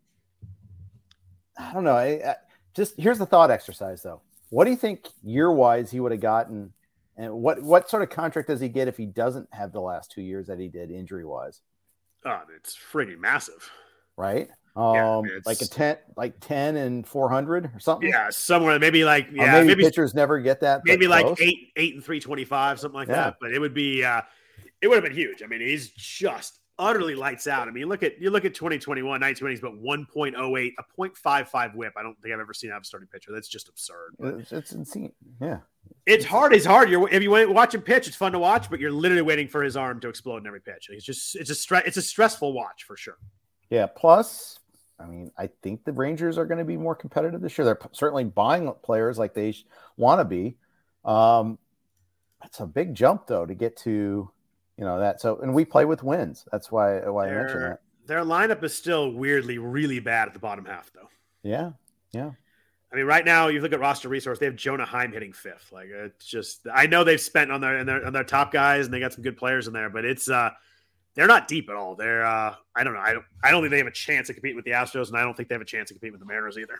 I don't know. I, I, just here's the thought exercise, though. What do you think year-wise he would have gotten, and what what sort of contract does he get if he doesn't have the last two years that he did injury-wise? Oh, it's friggin' massive, right? Um, yeah, like a ten, like ten and four hundred or something. Yeah, somewhere maybe like yeah, or maybe, maybe pitchers never get that. Maybe like close. eight, eight and three twenty-five, something like yeah. that. But it would be. Uh, It would have been huge. I mean, he's just utterly lights out. I mean, look at you look at twenty twenty-one, nineteen innings, but one point oh eight, a point five five whip. I don't think I've ever seen out of a starting pitcher. That's just absurd. It's, it's insane. Yeah, it's hard. It's hard. You're if you watch him pitch, it's fun to watch, but you're literally waiting for his arm to explode in every pitch. It's just it's a stre- it's a stressful watch for sure. Yeah. Plus, I mean, I think the Rangers are going to be more competitive this year. They're certainly buying players like they want to be. Um, it's a big jump though to get to. You know that so, and we play with wins. That's why why their, I mentioned that. Their lineup is still weirdly really bad at the bottom half, though. Yeah, yeah. I mean, right now you look at roster resource. They have Jonah Heim hitting fifth. Like it's just, I know they've spent on their on their, on their top guys, and they got some good players in there, but it's uh, they're not deep at all. They're uh, I don't know. I don't I don't think they have a chance to compete with the Astros, and I don't think they have a chance to compete with the Mariners either.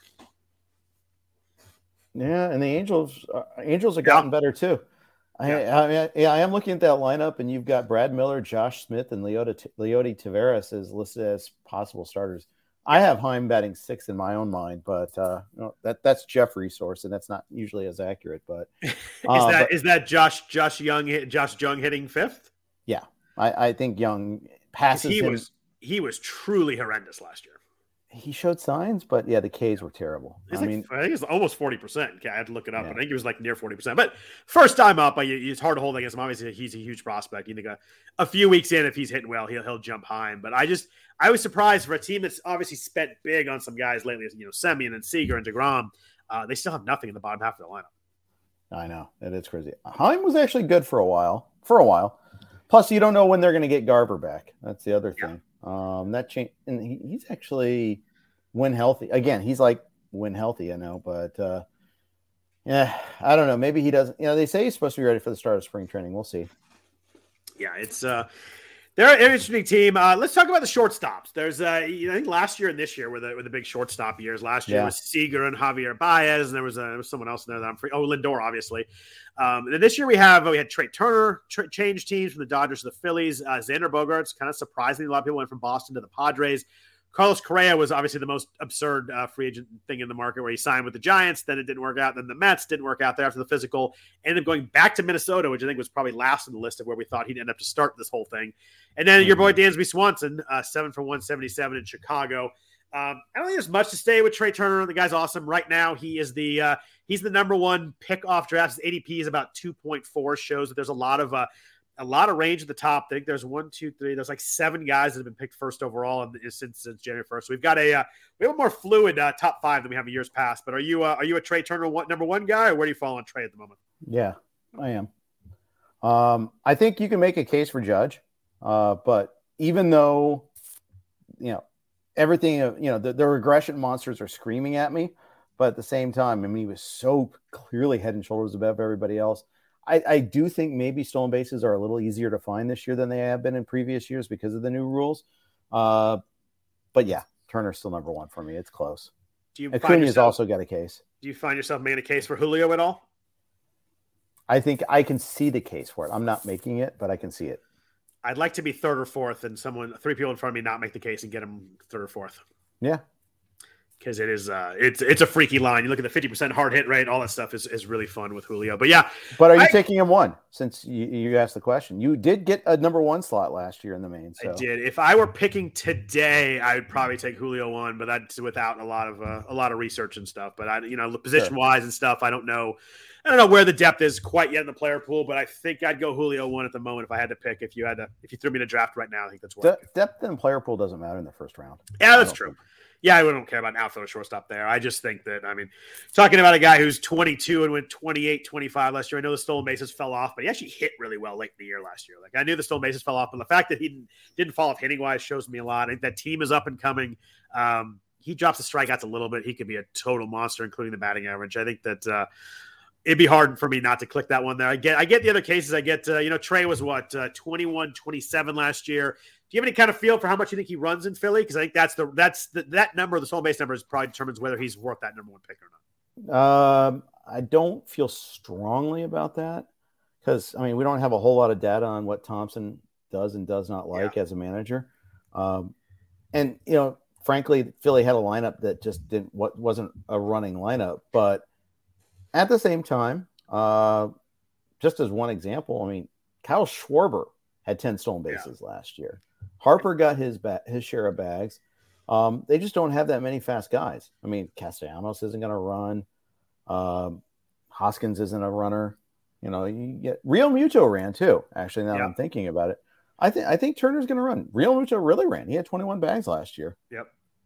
Yeah, and the Angels uh, Angels have gotten yeah. better too. I, I, I, yeah, I am looking at that lineup, and you've got Brad Miller, Josh Smith, and Leody, Leody Taveras is listed as possible starters. I have Heim batting sixth in my own mind, but uh, you know, that that's Jeff Resource, and that's not usually as accurate. But uh, is that but, is that Josh Josh Young Josh Jung hitting fifth? Yeah, I, I think Young passes he him. Was, he was truly horrendous last year. He showed signs, but yeah, the Ks were terrible. He's I like, mean, I think it's almost forty percent. I had to look it up. Yeah. I think he was like near forty percent. But first time up, it's hard to hold against him. Obviously, he's a huge prospect. You think a, a few weeks in, if he's hitting well, he'll he'll jump high. But I just I was surprised for a team that's obviously spent big on some guys lately, you know, Semien and Seager and deGrom. Uh, they still have nothing in the bottom half of the lineup. I know it is crazy. Heim was actually good for a while. For a while. Plus, you don't know when they're going to get Garver back. That's the other thing. Yeah. Um, that change, and he, he's actually. When healthy again, he's like when healthy, I know, but uh, yeah, I don't know. Maybe he doesn't. You know, they say he's supposed to be ready for the start of spring training. We'll see. Yeah, it's uh, they're an interesting team. Uh, let's talk about the shortstops. There's uh, I think last year and this year were the were the big shortstop years. Last year yeah. was Seager and Javier Baez, and there was, a, there was someone else in there that I'm free. Oh, Lindor, obviously. Um, and then this year we have we had Trey Turner tra- change teams from the Dodgers to the Phillies. Uh, Xander Bogaerts, kind of surprisingly, a lot of people went from Boston to the Padres. Carlos Correa was obviously the most absurd uh, free agent thing in the market, where he signed with the Giants, then it didn't work out, then the Mets didn't work out there after the physical, ended up going back to Minnesota, which I think was probably last on the list of where we thought he'd end up to start this whole thing. And then mm-hmm. your boy Dansby Swanson, uh, seven for one seventy-seven in Chicago. Um, I don't think there's much to say with Trey Turner. The guy's awesome. Right now, he is the uh, he's the number one pick off drafts. His A D P is about two point four, shows that there's a lot of uh, a lot of range at the top. I think there's one, two, three. There's like seven guys that have been picked first overall in, since, since January first. So we've got a uh, we have a more fluid uh, top five than we have in years past. But are you uh, are you a Trey Turner one, number one guy, or where do you fall on Trey at the moment? Yeah, I am. Um, I think you can make a case for Judge, uh, but even though you know everything, you know the, the regression monsters are screaming at me, but at the same time, I mean, he was so clearly head and shoulders above everybody else. I, I do think maybe stolen bases are a little easier to find this year than they have been in previous years because of the new rules. Uh, but yeah, Turner's still number one for me. It's close. Do you Acuna's also got a case. Do you find yourself making a case for Julio at all? I think I can see the case for it. I'm not making it, but I can see it. I'd like to be third or fourth, and someone, three people in front of me, not make the case and get him third or fourth. Yeah. Because it is, uh, it's it's a freaky line. You look at the fifty percent hard hit rate, all that stuff is, is really fun with Julio. But yeah. But are you I, taking him one since you, you asked the question? You did get a number one slot last year in the main. So. I did. If I were picking today, I would probably take Julio one, but that's without a lot of uh, a lot of research and stuff. But I, you know, position wise and stuff, I don't know. I don't know where the depth is quite yet in the player pool, but I think I'd go Julio one at the moment if I had to pick. If you had to, if you threw me in a draft right now, I think that's what. De- depth in player pool doesn't matter in the first round. Yeah, that's true. Think. Yeah, I don't care about an outfielder shortstop there. I just think that, I mean, talking about a guy who's twenty-two and went twenty-eight, twenty-five last year. I know the stolen bases fell off, but he actually hit really well late in the year last year. Like, I knew the stolen bases fell off, but the fact that he didn't, didn't fall off hitting wise shows me a lot. I think that team is up and coming. Um, he drops the strikeouts a little bit. He could be a total monster, including the batting average. I think that uh, it'd be hard for me not to click that one there. I get, I get the other cases. I get, uh, you know, Trey was what, uh, twenty-one, twenty-seven last year. Do you have any kind of feel for how much you think he runs in Philly? Because I think that's the that's the, that number, the stolen base number, is probably determines whether he's worth that number one pick or not. Um, I don't feel strongly about that because I mean we don't have a whole lot of data on what Thompson does and does not like yeah. as a manager. Um, and you know, frankly, Philly had a lineup that just didn't what wasn't a running lineup. But at the same time, uh, just as one example, I mean, Kyle Schwarber had ten stolen bases yeah. last year. Harper got his ba- his share of bags. Um, they just don't have that many fast guys. I mean, Castellanos isn't going to run. Um, Hoskins isn't a runner. You know, you get Real Muto ran too. Actually, now yeah. I'm thinking about it, I think I think Turner's going to run. Real Muto really ran. He had twenty-one bags last year. Yep.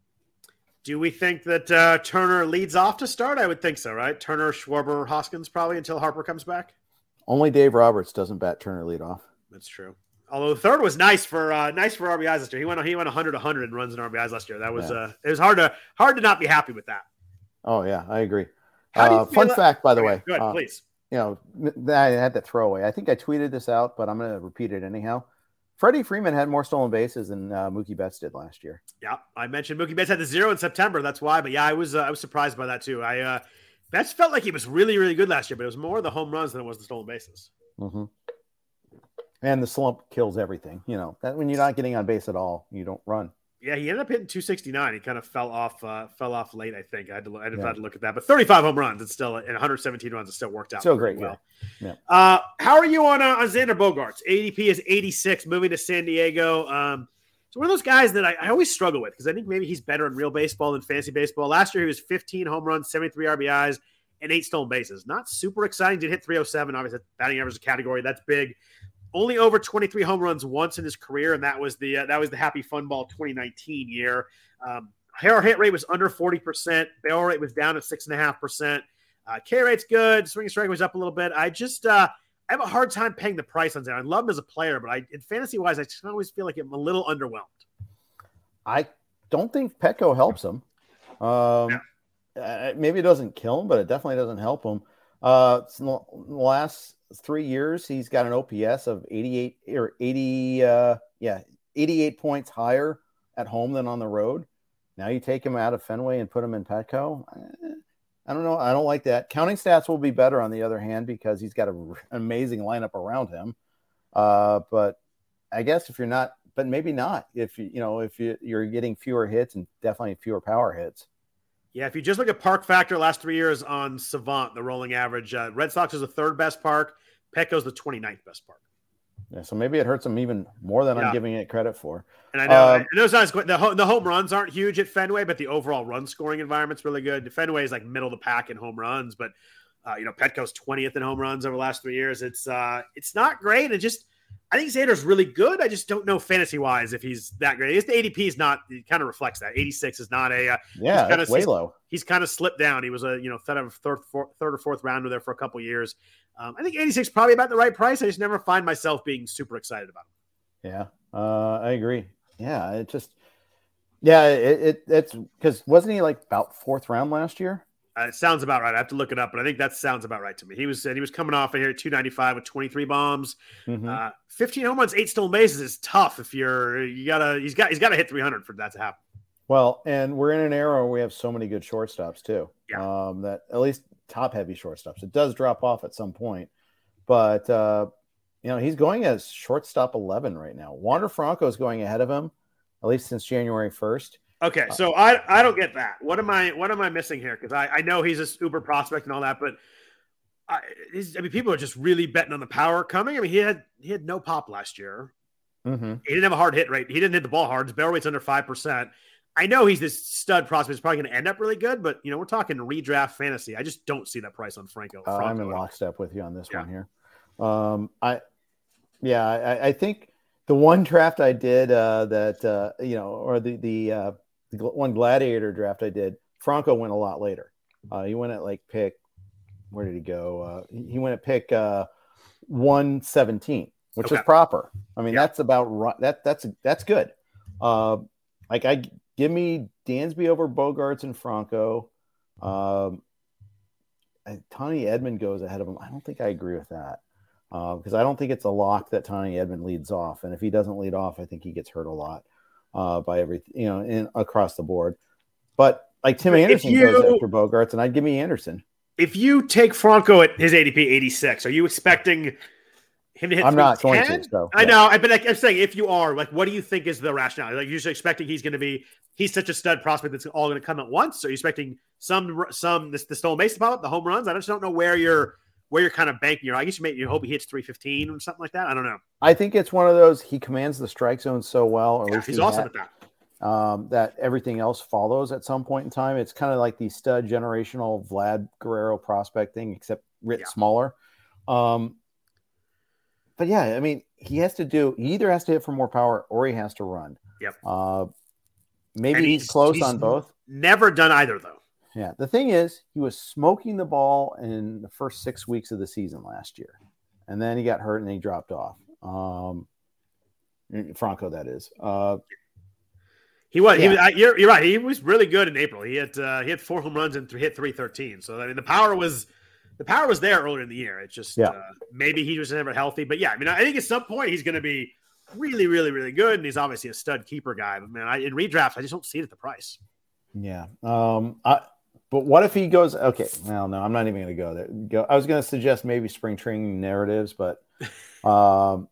Do we think that uh, Turner leads off to start? I would think so, right? Turner, Schwarber, Hoskins probably until Harper comes back. Only Dave Roberts doesn't bat Turner lead off. That's true. Although the third was nice for uh, nice for R B Is last year. He went he went one hundred, one hundred and runs in R B Is last year. That was yeah. uh, it was hard to hard to not be happy with that. Oh yeah, I agree. Uh, fun that? fact, by the okay, way. Good, uh, please. You know, I had to throw away. I think I tweeted this out, but I'm going to repeat it anyhow. Freddie Freeman had more stolen bases than uh, Mookie Betts did last year. Yeah, I mentioned Mookie Betts had the zero in September. That's why. But yeah, I was uh, I was surprised by that too. I uh, Betts felt like he was really really good last year, but it was more the home runs than it was the stolen bases. Mm-hmm. And the slump kills everything. You know, that when you're not getting on base at all, you don't run. Yeah, he ended up hitting two sixty-nine. He kind of fell off uh, fell off late, I think. I had to, I had yeah. to look at that. But thirty-five home runs, it's still, and one hundred seventeen runs, it still worked out. So great, well. Yeah. yeah. Uh, how are you on, uh, on Xander Bogaerts? A D P is eighty-six, moving to San Diego. Um, so one of those guys that I, I always struggle with because I think maybe he's better in real baseball than fantasy baseball. Last year, he was fifteen home runs, seventy-three R B Is, and eight stolen bases. Not super exciting. Did hit three oh seven. Obviously, batting average is a category. That's big. Only over twenty-three home runs once in his career, and that was the uh, that was the Happy Fun Ball twenty nineteen year. Um, Hero hit rate was under forty percent. Barrel rate was down at six point five percent. Uh, K rate's good. Swing strike was up a little bit. I just uh, I have a hard time paying the price on that. I love him as a player, but I, in fantasy-wise, I just always feel like I'm a little underwhelmed. I don't think Petco helps him. Um, yeah. uh, maybe it doesn't kill him, but it definitely doesn't help him. Uh, the last three years, he's got an O P S of eighty-eight or eighty, uh, yeah, eighty-eight points higher at home than on the road. Now you take him out of Fenway and put him in Petco. I don't know. I don't like that. Counting stats will be better on the other hand because he's got an amazing lineup around him. Uh, but I guess if you're not but maybe not if you, you know, if you, you're getting fewer hits and definitely fewer power hits. Yeah, if you just look at park factor last three years on Savant, the rolling average, uh, Red Sox is the third best park. Petco's the twenty-ninth best park. Yeah, so maybe it hurts them even more than yeah. I'm giving it credit for. And I know, uh, I know it's not as good. The, ho- the home runs aren't huge at Fenway, but the overall run scoring environment's really good. Fenway is like middle of the pack in home runs, but uh, you know, Petco's twentieth in home runs over the last three years. It's uh, it's not great. And just, I think Xander's really good. I just don't know fantasy wise if he's that great. His A D P is not. It kind of reflects that. eighty-six is not a. Uh, yeah, kind of way he's, low. He's kind of slipped down. He was a you know third, third, fourth, third or fourth rounder there for a couple years. Um, I think eighty-six probably about the right price. I just never find myself being super excited about him. Yeah, uh, I agree. Yeah, it just, yeah, it, it it's because wasn't he like about fourth round last year? Uh, it sounds about right. I have to look it up, but I think that sounds about right to me. He was he was coming off of here at two ninety-five with twenty-three bombs, mm-hmm. uh, fifteen home runs, eight stolen bases is tough. If you're you gotta he's got he's got to hit three hundred for that to happen. Well, and we're in an era where we have so many good shortstops too. Yeah. Um, that at least top heavy shortstops. It does drop off at some point, but uh, you know he's going as shortstop eleven right now. Wander Franco is going ahead of him, at least since January first. Okay, so I, I don't get that. What am I what am I missing here? Because I, I know he's a uber prospect and all that, but I, I mean people are just really betting on the power coming. I mean he had he had no pop last year. Mm-hmm. He didn't have a hard hit rate. He didn't hit the ball hard. His barrel rate's under five percent. I know he's this stud prospect. He's probably going to end up really good, but you know we're talking redraft fantasy. I just don't see that price on Franco. Uh, Franco I'm in lockstep with you on this yeah. one here. Um, I yeah, I, I think the one draft I did uh, that uh, you know, or the the uh, one Gladiator draft I did, Franco went a lot later. Uh, he went at like pick, where did he go? Uh, he went at pick uh, one seventeen, which okay. is proper. I mean, yeah. that's about right. That that's that's good. Uh, like I give me Dansby over Bogarts and Franco. Um, Tony Edmond goes ahead of him. I don't think I agree with that because uh, I don't think it's a lock that Tony Edmond leads off, and if he doesn't lead off, I think he gets hurt a lot. Uh, by everything, you know, in across the board. But like Tim Anderson you, goes after Bogarts, and I'd give me Anderson. If you take Franco at his A D P eighty-six, are you expecting him to hit? I'm not going to. So I know, but like, I'm saying, if you are, like, what do you think is the rationale? Like, you're just expecting he's going to be, he's such a stud prospect that's all going to come at once. Are you expecting some, some the, the stolen base to pop up, the home runs? I just don't know where you're. Where you're kind of banking your, I guess you may you hope he hits three fifteen or something like that. I don't know. I think it's one of those, he commands the strike zone so well, or at yeah, least he's he awesome had, at that. Um, that everything else follows at some point in time. It's kind of like the stud generational Vlad Guerrero prospect thing, except writ yeah. smaller. Um, but yeah, I mean, he has to do, he either has to hit for more power or he has to run. Yep. Uh, maybe and he's, he's close he's on both. Never done either though. Yeah, the thing is, he was smoking the ball in the first six weeks of the season last year, and then he got hurt and he dropped off. Um, Franco, that is. Uh, he was. Yeah. He was. I, you're, you're right. He was really good in April. He had uh, he had four home runs and th- hit three thirteen. So I mean, the power was the power was there earlier in the year. It's just yeah. uh, maybe he was never healthy. But yeah, I mean, I think at some point he's going to be really, really, really good, and he's obviously a stud keeper guy. But man, I, in redraft, I just don't see it at the price. Yeah. Um. I. But what if he goes? Okay, well, no, I'm not even going to go there. Go. I was going to suggest maybe spring training narratives, but um,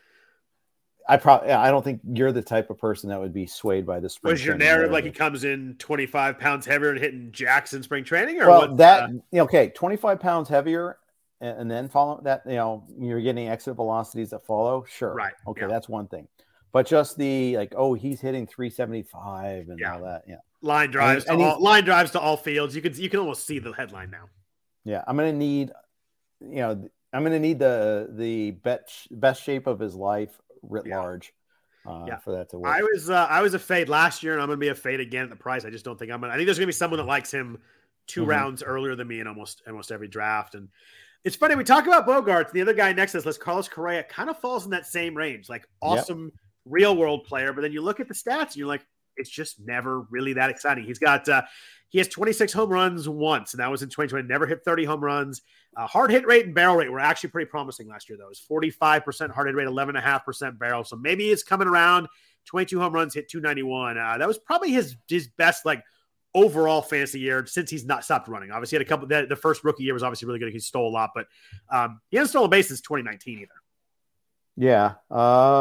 I probably I don't think you're the type of person that would be swayed by the spring. Was your narrative, narrative like he comes in twenty-five pounds heavier and hitting jacks in spring training, or well, what, that uh... okay, twenty-five pounds heavier, and, and then follow that. You know, you're getting exit velocities that follow. Sure, right? Okay, yeah. That's one thing. But just the like, oh, he's hitting three seventy-five and yeah. all that. Yeah. Line drives and, to and all line drives to all fields. You can you can almost see the headline now. Yeah, I'm gonna need, you know, I'm gonna need the the best best shape of his life writ yeah. large, uh, yeah. for that to work. I was uh, I was a fade last year, and I'm gonna be a fade again at the price. I just don't think I'm gonna. I think there's gonna be someone that likes him two mm-hmm. rounds earlier than me in almost almost every draft. And it's funny we talk about Bogarts. The other guy next to us, Carlos Correa, kind of falls in that same range, like awesome. Yep. Real world player, but then you look at the stats and you're like, it's just never really that exciting. He's got, uh, he has twenty-six home runs once, and that was in twenty twenty. Never hit thirty home runs. Uh, hard hit rate and barrel rate were actually pretty promising last year, though. It was forty-five percent hard hit rate, eleven point five percent barrel. So maybe it's coming around. twenty-two home runs, hit two ninety-one. Uh, that was probably his his best like overall fantasy year since he's not stopped running. Obviously, he had a couple. The, the first rookie year was obviously really good. He stole a lot, but um, he hasn't stolen a base since twenty nineteen either. Yeah. Um,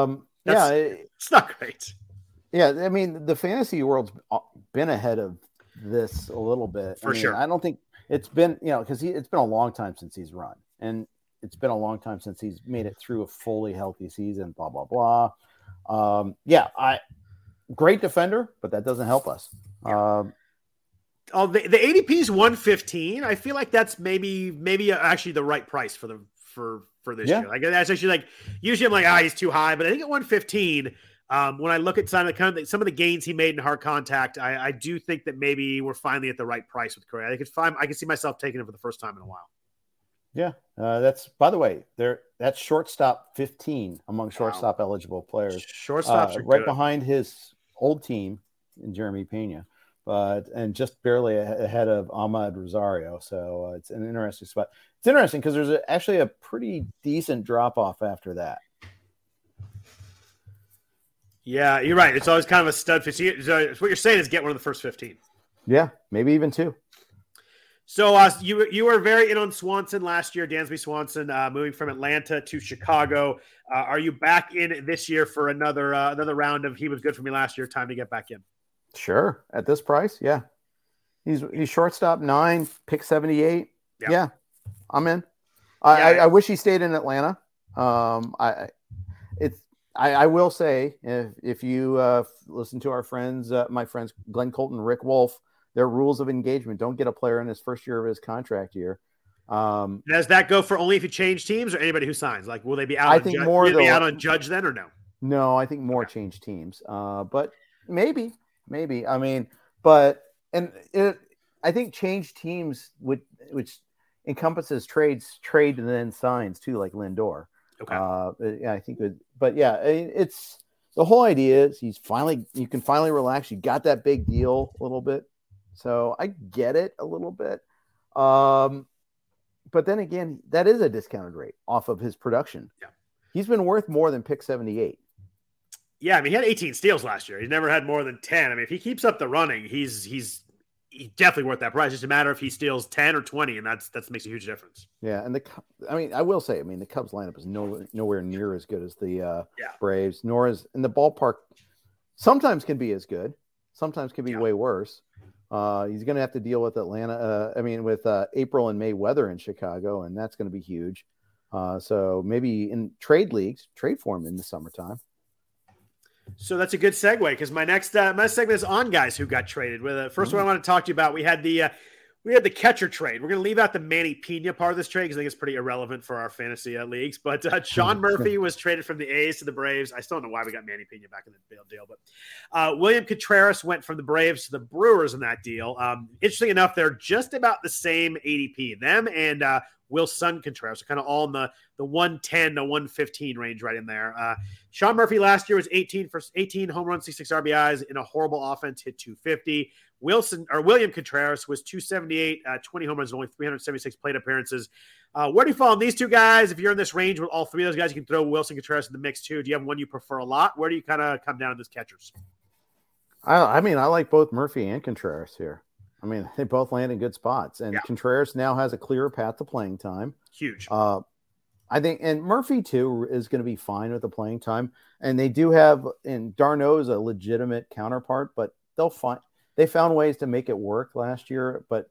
That's, yeah, it, it's not great. Yeah, I mean, the fantasy world's been ahead of this a little bit. For I mean, sure. I don't think it's been, you know, because it's been a long time since he's run, and it's been a long time since he's made it through a fully healthy season. Blah blah blah. Um, yeah, I great defender, but that doesn't help us. Yeah. Um, oh, the, the A D P is one fifteen. I feel like that's maybe maybe actually the right price for the for for this Yeah. year. Like that's actually like usually I'm like ah he's too high, but I think at one fifteen. Um, when I look at some of the kind of some of the gains he made in hard contact, I, I do think that maybe we're finally at the right price with Correa. I could find I can see myself taking him for the first time in a while. Yeah, uh, that's by the way, there that's shortstop fifteen among shortstop wow. eligible players. Shortstops uh, are right good. behind his old team in Jeremy Pena, but and just barely ahead of Ahmad Rosario. So uh, it's an interesting spot. It's interesting because there's a, actually a pretty decent drop off after that. Yeah, you're right. It's always kind of a stud. So what you're saying is get one of the first fifteen. Yeah, maybe even two. So uh, you you were very in on Swanson last year, Dansby Swanson, uh, moving from Atlanta to Chicago. Uh, are you back in this year for another uh, another round of he was good for me last year? Time to get back in. Sure, at this price, yeah. He's he's shortstop nine, pick seventy-eight. Yeah, yeah I'm in. I, yeah, I, I wish he stayed in Atlanta. Um, I it's. I, I will say, if, if you uh, listen to our friends, uh, my friends Glenn Colton, Rick Wolf, their rules of engagement, don't get a player in his first year of his contract year. Um, Does that go for only if you change teams or anybody who signs? Like, will they be out? I on think ju- more will they be the, out on Judge then or no? No, I think more okay. change teams. Uh, but maybe, maybe. I mean, but and it, I think change teams would which encompasses trades, trade and then signs too, like Lindor. Okay. Uh, yeah, I think, it, but yeah, it's the whole idea is he's finally, you can finally relax. You got that big deal a little bit. So I get it a little bit. Um, but then again, that is a discounted rate off of his production. Yeah. He's been worth more than pick seventy-eight. Yeah. I mean, he had eighteen steals last year. He's never had more than ten. I mean, if he keeps up the running, he's, he's, he's definitely worth that price. It's just a matter if he steals ten or twenty, and that's that makes a huge difference. Yeah, and the I mean, I will say, I mean, the Cubs lineup is no nowhere near as good as the uh, yeah. Braves, nor is in the ballpark. Sometimes can be as good, sometimes can be yeah. way worse. Uh, he's going to have to deal with Atlanta. Uh, I mean, with uh, April and May weather in Chicago, and that's going to be huge. Uh, so maybe in trade leagues, trade for him in the summertime. So that's a good segue because my next uh, my segment is on guys who got traded. With uh, first mm-hmm. one I want to talk to you about, we had the uh, we had the catcher trade. We're going to leave out the Manny Pena part of this trade because I think it's pretty irrelevant for our fantasy uh, leagues. But uh, Sean Murphy was traded from the A's to the Braves. I still don't know why we got Manny Pena back in the deal, but uh, William Contreras went from the Braves to the Brewers in that deal. Um, interesting enough, they're just about the same A D P. Them and uh, Wilson Contreras are kind of all in the, the one ten to one fifteen range right in there. Uh, Sean Murphy last year was eighteen for eighteen home runs, sixty-six R B Is in a horrible offense, hit two fifty. Wilson or William Contreras was two seventy-eight, uh, twenty home runs, and only three seventy-six plate appearances. Uh, where do you fall on these two guys? If you're in this range with all three of those guys, you can throw Wilson Contreras in the mix too. Do you have one you prefer a lot? Where do you kind of come down on those catchers? I, I mean, I like both Murphy and Contreras here. I mean, they both land in good spots, and yeah. Contreras now has a clearer path to playing time. Huge. Uh, I think, and Murphy too is going to be fine with the playing time. And they do have, and d'Arnaud's a legitimate counterpart, but they'll find they found ways to make it work last year. But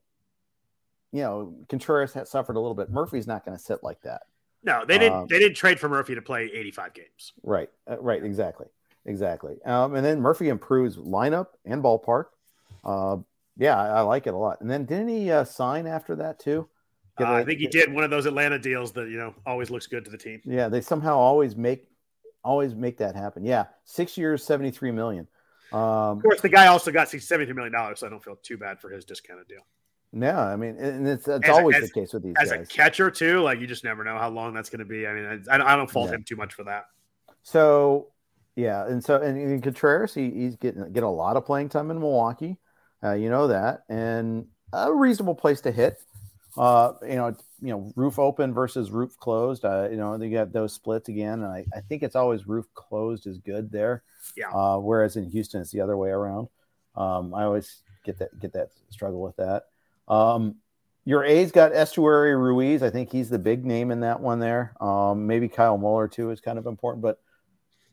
you know, Contreras has suffered a little bit. Murphy's not going to sit like that. No, they didn't. Um, they didn't trade for Murphy to play eighty-five games. Right. Uh, right. Exactly. Exactly. Um, and then Murphy improves lineup and ballpark. Uh, yeah, I, I like it a lot. And then didn't he uh, sign after that too? Uh, I think he did one of those Atlanta deals that, you know, always looks good to the team. Yeah, they somehow always make always make that happen. Yeah, six years, seventy-three million. Um, of course, the guy also got seventy-three million dollars, so I don't feel too bad for his discounted deal. Yeah, I mean, and it's, it's as always a, as, the case with these as guys. As a catcher, too, like, you just never know how long that's going to be. I mean, I, I don't fault yeah. him too much for that. So, yeah, and so, and in Contreras, he, he's getting, getting a lot of playing time in Milwaukee. Uh, you know that. And a reasonable place to hit. Uh, you know, you know, roof open versus roof closed. Uh, you know, they got those splits again. And I, I think it's always roof closed is good there. Yeah. Uh, whereas in Houston, it's the other way around. Um, I always get that get that struggle with that. Um, your A's got Estuary Ruiz. I think he's the big name in that one there. Um, maybe Kyle Muller too is kind of important, but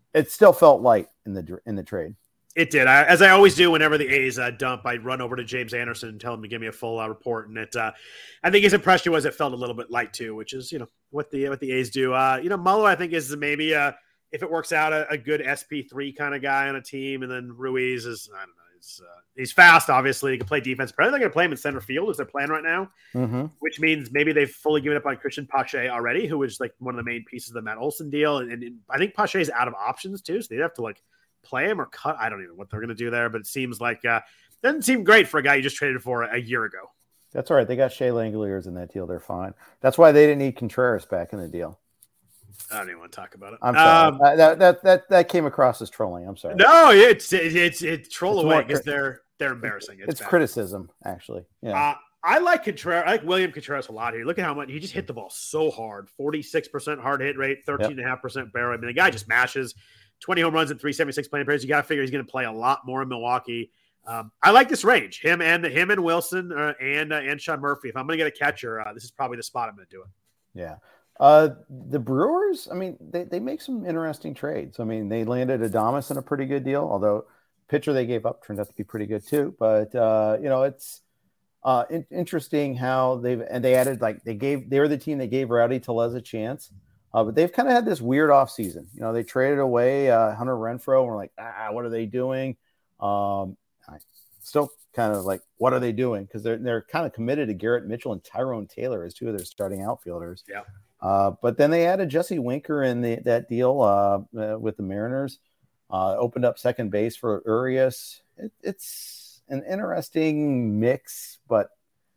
it still felt light in the in the trade. It did. I, as I always do whenever the A's uh, dump, I run over to James Anderson and tell him to give me a full uh, report. And it, uh, I think his impression was it felt a little bit light too, which is, you know, what the what the A's do. Uh, you know, Muller, I think, is maybe, uh, if it works out, a, a good S P three kind of guy on a team. And then Ruiz is, I don't know, he's, uh, he's fast, obviously. He can play defense. Probably they're going to play him in center field as their plan right now, mm-hmm. which means maybe they've fully given up on Christian Pache already, who was like one of the main pieces of the Matt Olson deal. And, and I think Pache is out of options too, so they'd have to like play him or cut. I don't even know what they're going to do there, but it seems like uh doesn't seem great for a guy you just traded for a year ago. That's all right. They got Shea Langoliers in that deal. They're fine. That's why they didn't need Contreras back in the deal. I don't even want to talk about it. I'm sorry. Um, uh, that, that that that came across as trolling. I'm sorry. No, it's it's it's, it's troll it's away because they're they're embarrassing. It's, it's criticism, actually. Yeah. Uh, I like Contreras. I like William Contreras a lot here. Look at how much he just hit the ball so hard. forty-six percent hard hit rate, thirteen point five percent barrel. I mean, the guy just mashes. twenty home runs and three seventy-six playing appearances. You got to figure he's going to play a lot more in Milwaukee. Um, I like this range. Him and him and Wilson uh, and uh, and Sean Murphy. If I'm going to get a catcher, uh, this is probably the spot I'm going to do it. Yeah. Uh, the Brewers, I mean, they, they make some interesting trades. I mean, they landed Adames in a pretty good deal, although pitcher they gave up turned out to be pretty good too. But, uh, you know, it's uh, in- interesting how they've – and they added – like they gave – they were the team that gave Rowdy Tellez a chance. Uh, but they've kind of had this weird offseason. You know, they traded away uh, Hunter Renfroe, and we're like, ah, what are they doing? Um, I still kind of like, what are they doing? Because they're they're kind of committed to Garrett Mitchell and Tyrone Taylor as two of their starting outfielders. Yeah. Uh, but then they added Jesse Winker in the, that deal uh, uh, with the Mariners. Uh, opened up second base for Urias. It, it's an interesting mix, but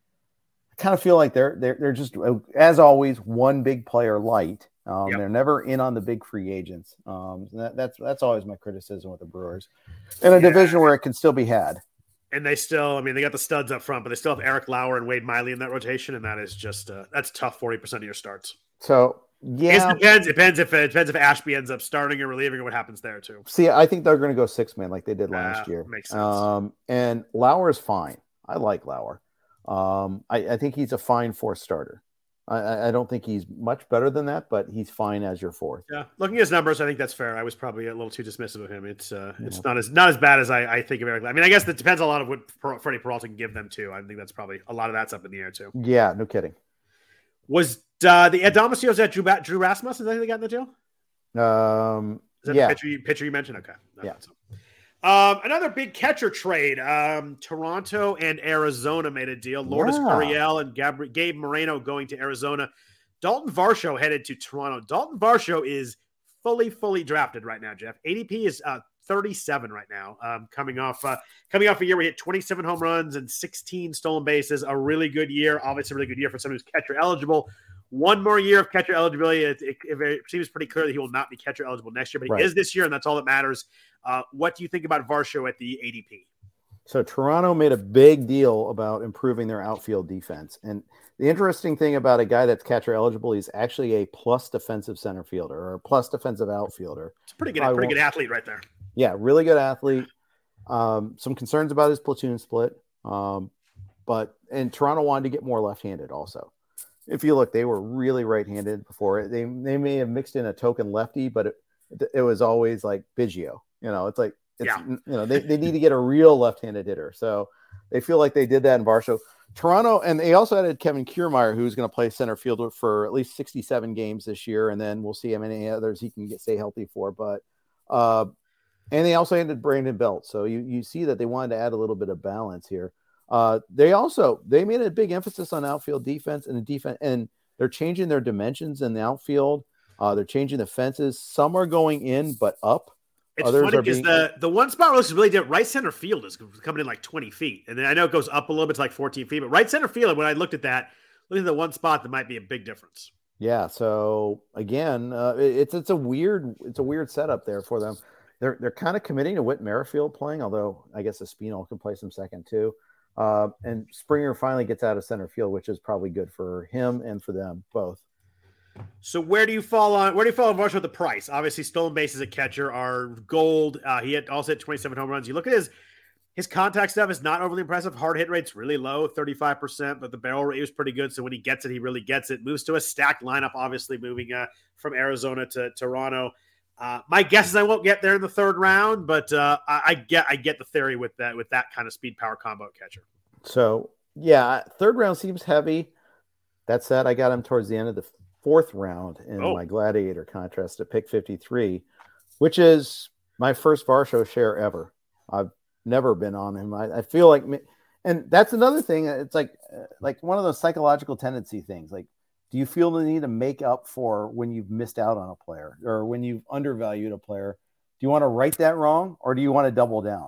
I kind of feel like they're they're they're just, as always, one big player light. Um, yep. They're never in on the big free agents. Um, that, that's that's always my criticism with the Brewers, in a yeah. division where it can still be had. And they still, I mean, they got the studs up front, but they still have Eric Lauer and Wade Miley in that rotation, and that is just uh, that's tough. Forty percent of your starts. So yeah, it depends. It depends if it depends if Ashby ends up starting or relieving, or what happens there too. See, I think they're going to go six man like they did last uh, year. Makes sense. Um, and Lauer is fine. I like Lauer. Um, I, I think he's a fine fourth starter. I, I don't think he's much better than that, but he's fine as your fourth. Yeah, looking at his numbers, I think that's fair. I was probably a little too dismissive of him. It's uh, yeah. it's not as not as bad as I, I think of Eric. I mean, I guess that depends a lot of what Freddie Peralta can give them too. I think that's probably a lot of that's up in the air too. Yeah, no kidding. Was uh, the Adamasios at Drew, Drew Rasmus? Is that who they got in the deal? Um, Is that yeah. the pitcher you, pitcher you mentioned? Okay. No, yeah. So. Um, another big catcher trade. Um, Toronto and Arizona made a deal. Lourdes yeah. Gurriel and Gab- Gabe Moreno going to Arizona. Dalton Varsho headed to Toronto. Dalton Varsho is fully, fully drafted right now, Jeff. A D P is uh, thirty-seven right now, um, coming off uh, coming off a year where he hit twenty-seven home runs and sixteen stolen bases. A really good year. Obviously, a really good year for someone who's catcher eligible. One more year of catcher eligibility. It, it, it seems pretty clear that he will not be catcher eligible next year, but he right. is this year, and that's all that matters. Uh, what do you think about Varsho at the A D P? So Toronto made a big deal about improving their outfield defense. And the interesting thing about a guy that's catcher eligible, he's actually a plus defensive center fielder or a plus defensive outfielder. It's a pretty good, pretty good athlete right there. Yeah, really good athlete. Um, some concerns about his platoon split. Um, but and Toronto wanted to get more left-handed also. If you look, they were really right-handed before. They they may have mixed in a token lefty, but it, it was always like Biggio. You know, it's like, it's, yeah. you know, they, they need to get a real left-handed hitter. So they feel like they did that in Varsho. Toronto, and they also added Kevin Kiermaier, who's going to play center fielder for at least sixty-seven games this year, and then we'll see how many others he can get stay healthy for. But uh, and they also added Brandon Belt. So you, you see that they wanted to add a little bit of balance here. Uh, they also they made a big emphasis on outfield defense and the defense, and they're changing their dimensions in the outfield. Uh, they're changing the fences. Some are going in, but up. It's Others funny because being... the, the one spot where this is really different. Right center field is coming in like twenty feet. And then I know it goes up a little bit to like fourteen feet, but right center field, when I looked at that, look at the one spot that might be a big difference. Yeah. So again, uh, it's, it's a weird, it's a weird setup there for them. They're, they're kind of committing to Whit Merrifield playing, although I guess Espino can play some second too. Uh, and Springer finally gets out of center field, which is probably good for him and for them both. So where do you fall on where do you fall on Varsho with the price? Obviously, stolen bases at catcher are gold. Uh, he had also hit twenty-seven home runs. You look at his his contact stuff is not overly impressive. Hard hit rate's really low, thirty-five percent, but the barrel rate was pretty good. So when he gets it, he really gets it. Moves to a stacked lineup, obviously moving uh, from Arizona to Toronto. Uh, my guess is I won't get there in the third round, but uh, I, I get I get the theory with that with that kind of speed power combo catcher. So yeah, third round seems heavy. That said, I got him towards the end of the fourth round in oh. my Gladiator contest at pick fifty-three, which is my first Varsho share ever. I've never been on him. I, I feel like, and that's another thing. It's like like one of those psychological tendency things. Like, do you feel the need to make up for when you've missed out on a player or when you've undervalued a player? Do you want to right that wrong or do you want to double down?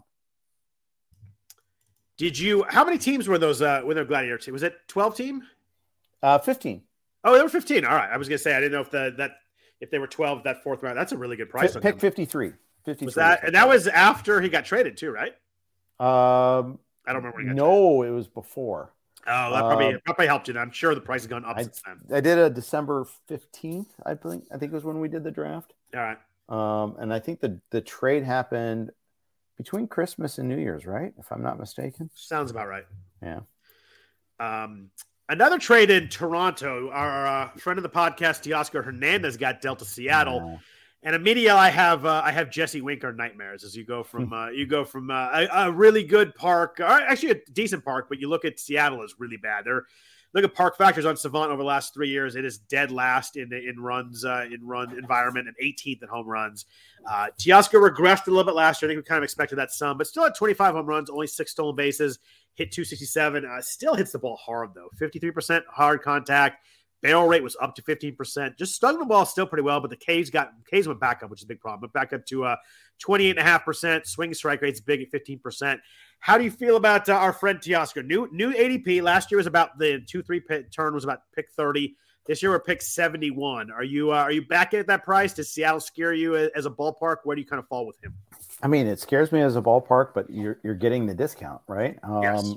Did you, how many teams were those, uh, with their Gladiator team? Was it twelve team? Uh, fifteen. Oh, they were fifteen. All right. I was going to say, I didn't know if the, that, if they were twelve, that fourth round, that's a really good price. P- pick fifty-three. fifty-three. Was that, and that was after he got traded too, right? Um, I don't remember when he got No, traded. It was before. Oh, that probably, um, probably helped you. I'm sure the price has gone up I, since then. I did a December fifteenth, I think. I think it was when we did the draft. All right. Um, and I think the, the trade happened between Christmas and New Year's, right? If I'm not mistaken. Sounds about right. Yeah. Um, another trade in Toronto. Our uh, friend of the podcast, Teoscar Hernandez, got dealt to Seattle. Yeah. And immediately, I have uh, I have Jesse Winker nightmares as you go from uh, you go from uh, a, a really good park, or actually a decent park, but you look at Seattle is really bad. They're look at park factors on Savant over the last three years. It is dead last in in runs uh, in run environment and eighteenth in home runs. Uh, Teoscar regressed a little bit last year. I think we kind of expected that some, but still at twenty-five home runs, only six stolen bases, hit two sixty-seven. Uh, still hits the ball hard though, fifty-three percent hard contact. Barrel rate was up to fifteen percent. Just stung the ball still pretty well, but the K's got K's went back up, which is a big problem. Went back up to uh, twenty-eight point five percent. Swing strike rate's big at fifteen percent. How do you feel about uh, our friend Teoscar? New new A D P last year was about the two three turn was about pick thirty. This year we're pick seventy-one. Are you uh, are you back at that price? Does Seattle scare you as a ballpark? Where do you kind of fall with him? I mean, it scares me as a ballpark, but you're you're getting the discount, right? Um, yes.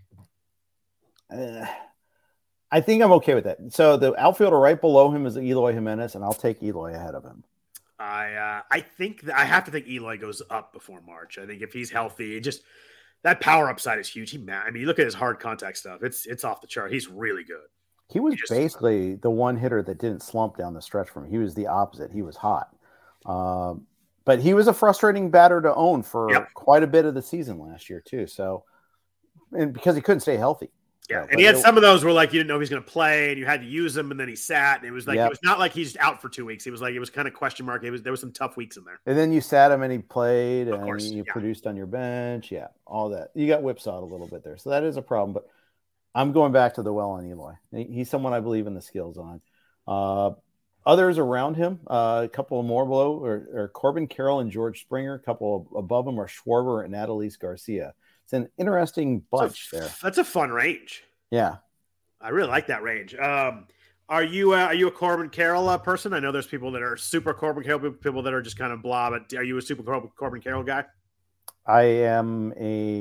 Uh, I think I'm okay with that. So the outfielder right below him is Eloy Jimenez, and I'll take Eloy ahead of him. I uh, I think that I have to think Eloy goes up before March. I think if he's healthy, it just that power upside is huge. He, I mean, you look at his hard contact stuff; it's it's off the chart. He's really good. He was he just, basically the one hitter that didn't slump down the stretch from him. He was the opposite. He was hot, um, but he was a frustrating batter to own for yep. quite a bit of the season last year too. So, and because he couldn't stay healthy. Yeah, so, and he had it, some of those where like you didn't know he was going to play, and you had to use him, and then he sat, and it was like yep. it was not like he's out for two weeks. It was like it was kind of question mark. It was there was some tough weeks in there. And then you sat him, and he played, of and course, you yeah. produced on your bench. Yeah, all that. You got whipsawed a little bit there, so that is a problem. But I'm going back to the well on Eloy. He's someone I believe in the skills on. Uh, others around him, uh, a couple more below, are, are Corbin Carroll and George Springer. A couple above them are Schwarber and Adolis Garcia. It's an interesting bunch so, there. That's a fun range. Yeah. I really like that range. Um, are you uh, are you a Corbin Carroll uh, person? I know there's people that are super Corbin Carroll, people that are just kind of blah, but are you a super Corbin, Corbin Carroll guy? I am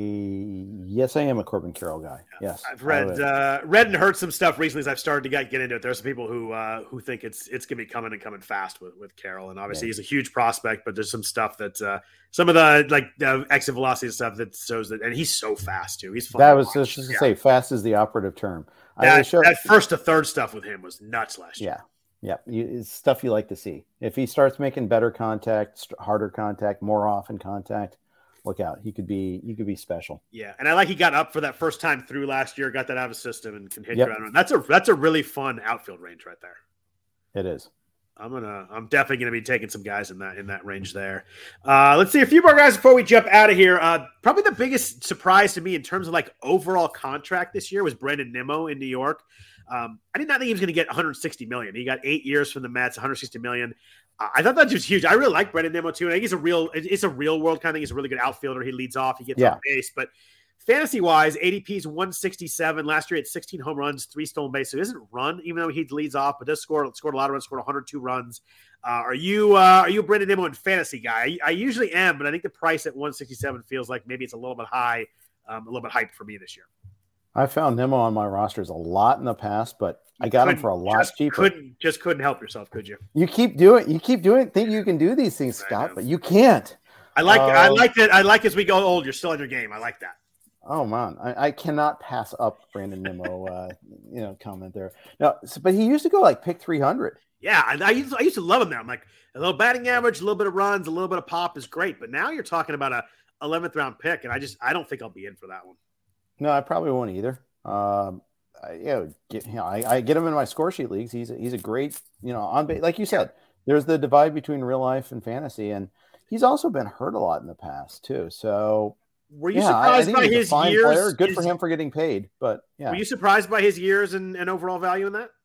a yes, I am a Corbin Carroll guy. Yes, I've read uh, read and heard some stuff recently as I've started to get, get into it. There's some people who uh, who think it's it's gonna be coming and coming fast with, with Carroll, and obviously yeah. he's a huge prospect. But there's some stuff that uh, some of the like uh, exit velocity stuff that shows that, and he's so fast too. He's fun that was to just to yeah. say fast is the operative term. That, show, that first to third stuff with him was nuts last year. Yeah, yeah, you, it's stuff you like to see. If he starts making better contact, harder contact, more often contact. Look out. He could be he could be special. Yeah. And I like he got up for that first time through last year, got that out of his system and can hit yep. ground. That's a that's a really fun outfield range right there. It is. I'm gonna I'm definitely gonna be taking some guys in that in that range there. Uh, let's see a few more guys before we jump out of here. Uh, probably the biggest surprise to me in terms of like overall contract this year was Brandon Nimmo in New York. Um, I did not think he was going to get one hundred sixty million dollars. He got eight years from the Mets, one hundred sixty million dollars. Uh, I thought that was huge. I really like Brandon Nimmo too. And I think he's a real, it's a real world kind of thing. He's a really good outfielder. He leads off, he gets yeah. on base, but fantasy wise, A D P is one sixty-seven. Last year, he had sixteen home runs, three stolen bases. So he doesn't run, even though he leads off, but does score, scored a lot of runs, scored one hundred two runs. Uh, are you, uh, are you a Brandon Nimmo in fantasy guy? I, I usually am, but I think the price at one sixty-seven feels like maybe it's a little bit high, um, a little bit hyped for me this year. I found Nimmo on my rosters a lot in the past, but I got him for a lot just cheaper. Couldn't just couldn't help yourself, could you? You keep doing, you keep doing, think you can do these things, Scott, but you can't. I like, um, I like that. I like as we go old, you're still in your game. I like that. Oh man, I, I cannot pass up Brandon Nimmo. uh, you know, comment there. No, so, but he used to go like pick three hundred. Yeah, I, I, used, I used to love him now. I'm like, a little batting average, a little bit of runs, a little bit of pop is great. But now you're talking about a eleventh round pick, and I just I don't think I'll be in for that one. No, I probably won't either. Um, I, you know, get, you know I, I get him in my score sheet leagues. He's a, he's a great, you know, on base. Like you said, there's the divide between real life and fantasy, and he's also been hurt a lot in the past too. So, were you yeah, surprised I, I by his years? Player. Good his, for him for getting paid, but yeah. Were you surprised by his years and, and overall value in that?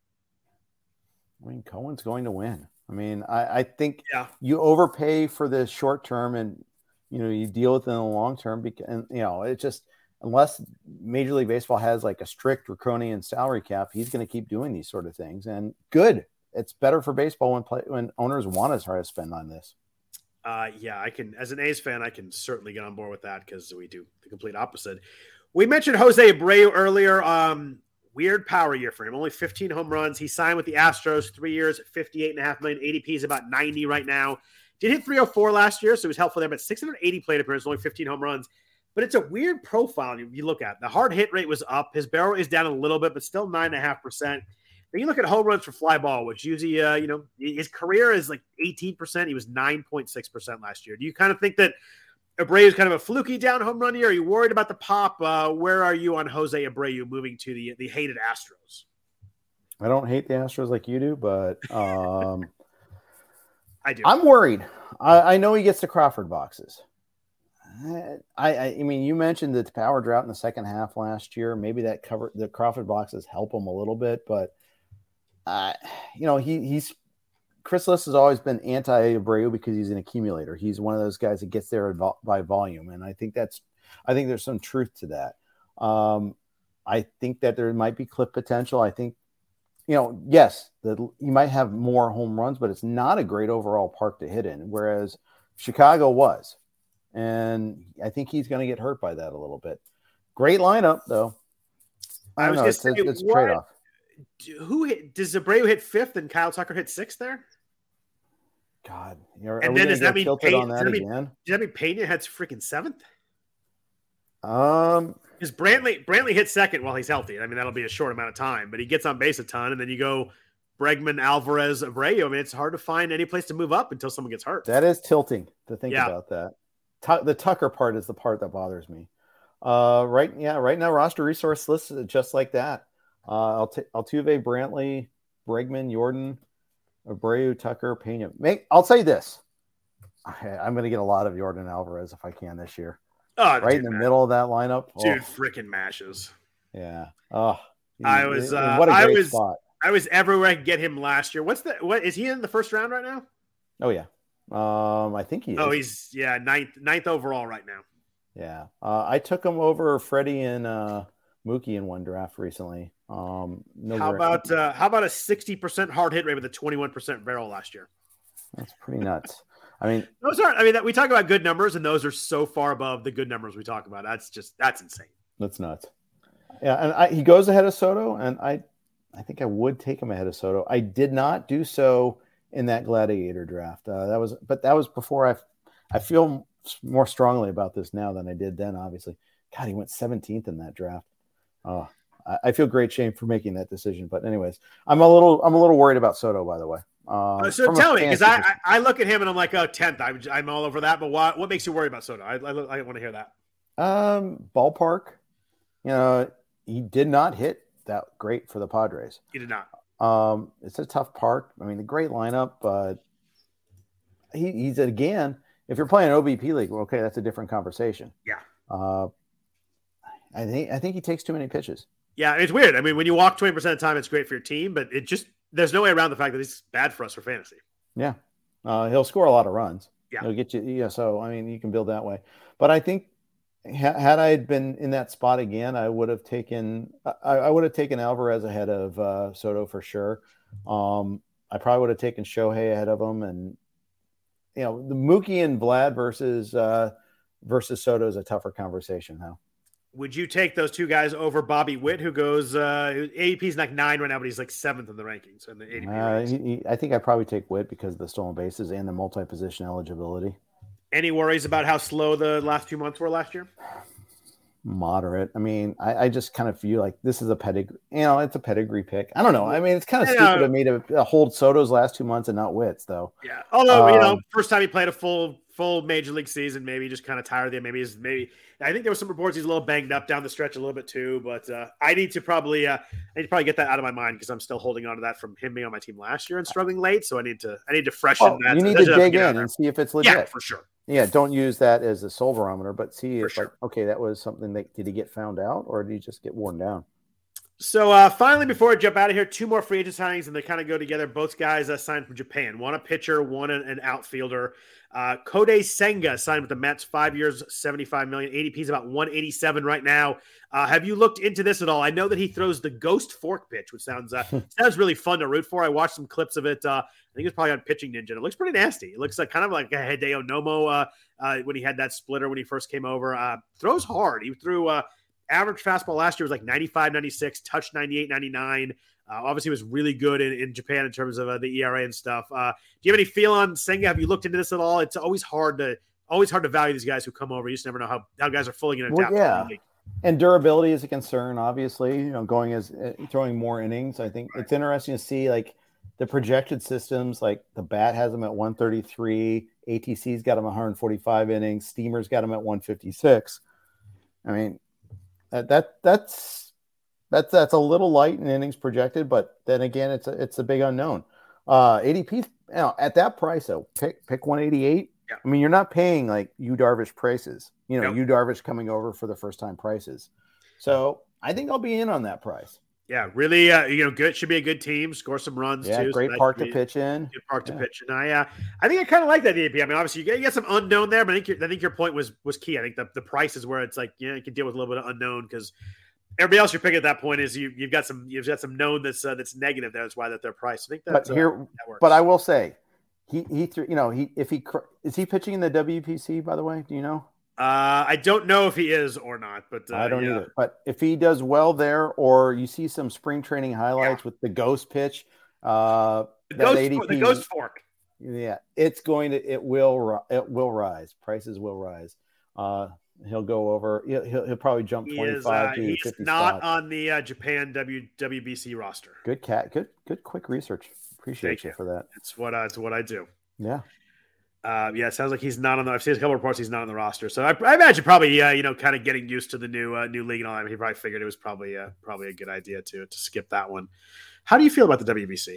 I mean, Cohen's going to win. I mean, I, I think yeah. you overpay for the short term, and you know you deal with it in the long term. Because and, you know it just unless Major League Baseball has like a strict draconian salary cap, he's going to keep doing these sort of things. And good, it's better for baseball when play, when owners want to try to spend on this. Uh, yeah, I can. As an A's fan, I can certainly get on board with that because we do the complete opposite. We mentioned Jose Abreu earlier. Um, Weird power year for him. Only fifteen home runs. He signed with the Astros, three years at fifty-eight and a half million. A D P is about ninety right now. Did hit three oh four last year, so he was helpful there, but six hundred eighty plate appearances, only fifteen home runs. But it's a weird profile you, you look at. The hard hit rate was up. His barrel is down a little bit, but still nine point five percent. Then you look at home runs for fly ball, which usually, uh, you know, his career is like eighteen percent. He was nine point six percent last year. Do you kind of think that Abreu is kind of a fluky down home run year? Are you worried about the pop? Uh, where are you on Jose Abreu moving to the the hated Astros? I don't hate the Astros like you do, but um, I do. I'm worried. I, I know he gets the Crawford boxes. I, I, I mean, you mentioned the power drought in the second half last year. Maybe that cover the Crawford boxes help him a little bit, but uh, you know, he he's. Chris Liss has always been anti-Abreu because he's an accumulator. He's one of those guys that gets there by volume, and I think that's, I think there's some truth to that. Um, I think that there might be clip potential. I think, you know, yes, that you might have more home runs, but it's not a great overall park to hit in. Whereas Chicago was, and I think he's going to get hurt by that a little bit. Great lineup though. I, I was know, it's, say, it's a what, trade-off. Who hit, does Abreu hit fifth and Kyle Tucker hit sixth there? God, are, and are then does that mean Payne, on that does, that mean, again? does that mean Pena hits freaking seventh? Um, because Brantley Brantley hits second while he's healthy. I mean, that'll be a short amount of time, but he gets on base a ton, and then you go Bregman, Alvarez, Abreu. I mean, it's hard to find any place to move up until someone gets hurt. That is tilting to think yeah. about that. Tu- the Tucker part is the part that bothers me. Uh, right, yeah, right now roster resource lists just like that. Uh, Alt- Altuve, Brantley, Bregman, Jordan, Abreu, Tucker, Pena. Make, I'll say this. I, I'm going to get a lot of Jordan Alvarez if I can this year. Oh, right in the man. middle of that lineup. Dude, oh. freaking mashes. Yeah. Oh, he, I was, uh, what a great I was, spot. I was everywhere I could get him last year. What's the, what is he in the first round right now? Oh yeah. Um, I think he is. Oh, he's yeah. Ninth, ninth overall right now. Yeah. Uh, I took him over Freddie and, uh, Mookie in one draft recently. Um, no how about uh, how about a sixty percent hard hit rate with a twenty-one percent barrel last year? That's pretty nuts. I mean, those aren't. I mean, that we talk about good numbers, and those are so far above the good numbers we talk about. That's just that's insane. That's nuts. Yeah, and I, he goes ahead of Soto, and I, I think I would take him ahead of Soto. I did not do so in that Gladiator draft. Uh, that was, but that was before I. I feel more strongly about this now than I did then. Obviously, God, he went seventeenth in that draft. Oh, I feel great shame for making that decision. But anyways, I'm a little I'm a little worried about Soto, by the way. Um, uh, so tell me, because I, I I look at him and I'm like, oh, tenth. I'm, I'm all over that. But what what makes you worry about Soto? I I, I want to hear that. Um, ballpark. You know, he did not hit that great for the Padres. He did not. Um, it's a tough park. I mean, a great lineup, but he, he's again. If you're playing an O B P league, well, okay, that's a different conversation. Yeah. Uh, I think I think he takes too many pitches. Yeah, it's weird. I mean, when you walk twenty percent of the time, it's great for your team, but it just there's no way around the fact that it's bad for us for fantasy. Yeah. Uh, he'll score a lot of runs. Yeah. He'll get you. Yeah. So, I mean, you can build that way. But I think ha- had I been in that spot again, I would have taken I, I would have taken Alvarez ahead of uh, Soto for sure. Um, I probably would have taken Shohei ahead of him. And, you know, the Mookie and Vlad versus uh, versus Soto is a tougher conversation now. Would you take those two guys over Bobby Witt, who goes uh, A D P is like nine right now, but he's like seventh in the rankings in the A D P uh, he, he, I think I'd probably take Witt because of the stolen bases and the multi-position eligibility. Any worries about how slow the last few months were last year? Moderate. I mean, I, I just kind of feel like this is a pedigree. You know, it's a pedigree pick. I don't know. I mean, it's kind of I stupid know. of me to, to hold Soto's last two months and not Witt's, though. Yeah. Although you know, Um, first time he played a full full major league season, maybe just kind of tired of it. Maybe he's maybe. I think there were some reports he's a little banged up down the stretch a little bit too. But uh, I need to probably uh, I need to probably get that out of my mind because I'm still holding on to that from him being on my team last year and struggling late. So I need to I need to freshen well, that. you need I to have dig get out in there. and see if it's legit. Yeah, for sure. Yeah, don't use that as a soul barometer, but see For if sure. like, okay, that was something that did he get found out or did he just get worn down? So uh, finally, before I jump out of here, two more free agent signings, and they kind of go together. Both guys uh, signed from Japan. One a pitcher, one an, an outfielder. Uh, Kodai Senga signed with the Mets, five years, seventy-five million dollars. A D P is about one eighty-seven right now. Uh, have you looked into this at all? I know that he throws the ghost fork pitch, which sounds uh, sounds really fun to root for. I watched some clips of it. Uh, I think it's probably on Pitching Ninja. It looks pretty nasty. It looks like kind of like a Hideo Nomo uh, uh, when he had that splitter when he first came over. Uh, throws hard. He threw uh, average fastball last year was like ninety-five, ninety-six, touched ninety-eight, ninety-nine. Uh, obviously, was really good in, in Japan in terms of uh, the E R A and stuff. Uh, do you have any feel on Senga? Have you looked into this at all? It's always hard to always hard to value these guys who come over. You just never know how, how guys are fully going to Well, adapt. yeah. To the league. And durability is a concern, obviously, you know, going as uh, throwing more innings. I think it's interesting to see like the projected systems, like the bat has them at one thirty-three, A T C's got them one forty-five innings, Steamer's got them at one fifty-six. I mean, that, that that's that's that's a little light in innings projected, but then again, it's a it's a big unknown. Uh, A D P, you know, at that price, though, pick pick one eighty-eight. Yeah. I mean, you're not paying like Yu Darvish prices. You know, Nope. Yu Darvish coming over for the first time prices. So I think I'll be in on that price. Yeah, really, uh, you know, good. Should be a good team. Score some runs Yeah, too. great so park to be, pitch in. Good park yeah. to pitch, and I, uh, I think I kind of like that A D P. I mean, obviously, you get, you get some unknown there, but I think your, I think your point was was key. I think the, the price is where it's like, yeah, you can deal with a little bit of unknown because everybody else you're picking at that point is you you've got some you've got some known that's uh, that's negative. That's why that their price. I think that's But here, uh, that works. but I will say, he he threw. You know, he if he is he pitching in the W P C, by the way? Do you know? Uh, I don't know if he is or not, but uh, I don't yeah. either. But if he does well there, or you see some spring training highlights Yeah. with the ghost pitch, uh, The that ghost, A D P, the ghost fork. yeah, it's going to, it will, it will rise. Prices will rise. Uh, he'll go over. He'll, he'll, he'll probably jump He twenty-five is, uh, to he's fifty not spots. on the uh, Japan w, WBC roster. Good cat. Good, good, quick research. Appreciate Thank you you. for that. It's what uh, it's what I do. Yeah. Uh, yeah, it sounds like he's not on the. I've seen a couple of reports he's not on the roster, so I, I imagine probably uh, you know kind of getting used to the new uh, new league and all that. I mean, he probably figured it was probably uh, probably a good idea to to skip that one. How do you feel about the W B C?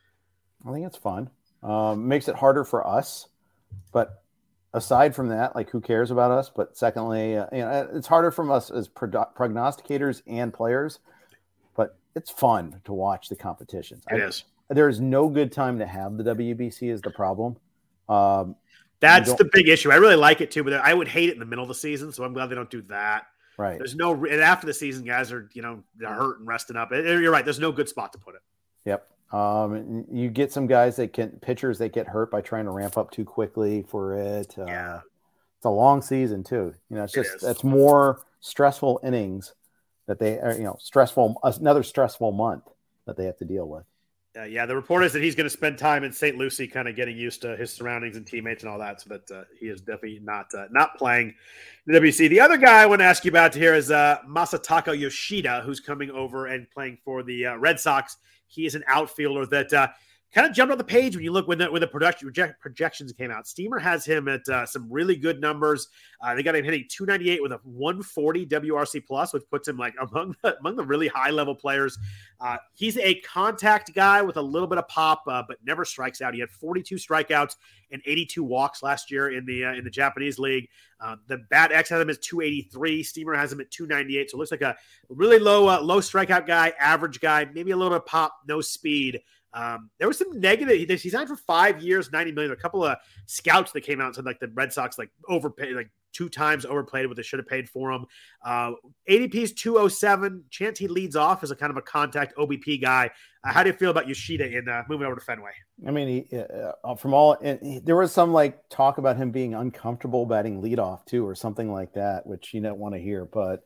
I think it's fun. Um, makes it harder for us, but aside from that, like who cares about us? But secondly, uh, you know, it's harder from us as pro- prognosticators and players. But it's fun to watch the competitions. It I, is. There is no good time to have the W B C is the problem. Um, That's the big issue. I really like it too, but I would hate it in the middle of the season. So I'm glad they don't do that. Right. There's no and after the season, guys are you know they're hurt and resting up. You're right. There's no good spot to put it. Yep. Um, you get some guys that can pitchers that get hurt by trying to ramp up too quickly for it. Uh, Yeah. It's a long season too. You know, it's It just is. that's more stressful innings that they are. You know, stressful another stressful month that they have to deal with. Uh, yeah, the report is that he's going to spend time in Saint Lucie, kind of getting used to his surroundings and teammates and all that. So that uh, he is definitely not uh, not playing the W B C. The other guy I want to ask you about here is uh, Masataka Yoshida, who's coming over and playing for the uh, Red Sox. He is an outfielder that uh, kind of jumped on the page when you look when the when the production project, projections came out. Steamer has him at uh, some really good numbers. Uh, they got him hitting two ninety-eight with a one forty W R C plus, which puts him like among the, among the really high level players. Uh, he's a contact guy with a little bit of pop, uh, but never strikes out. He had forty-two strikeouts and eighty-two walks last year in the uh, in the Japanese league. Uh, the Bat X has him at two eighty-three. Steamer has him at two ninety-eight. So it looks like a really low uh, low strikeout guy, average guy, maybe a little bit of pop, no speed. Um, there was some negative. He, he signed for five years, ninety million. A couple of scouts that came out and said like the Red Sox like overpaid, like two times overplayed what they should have paid for him. Uh, A D P is two oh seven. Chance he leads off as a kind of a contact O B P guy. Uh, how do you feel about Yoshida in uh, moving over to Fenway? I mean, he, uh, from all, and he, there was some like talk about him being uncomfortable batting leadoff too, or something like that, which you don't want to hear. But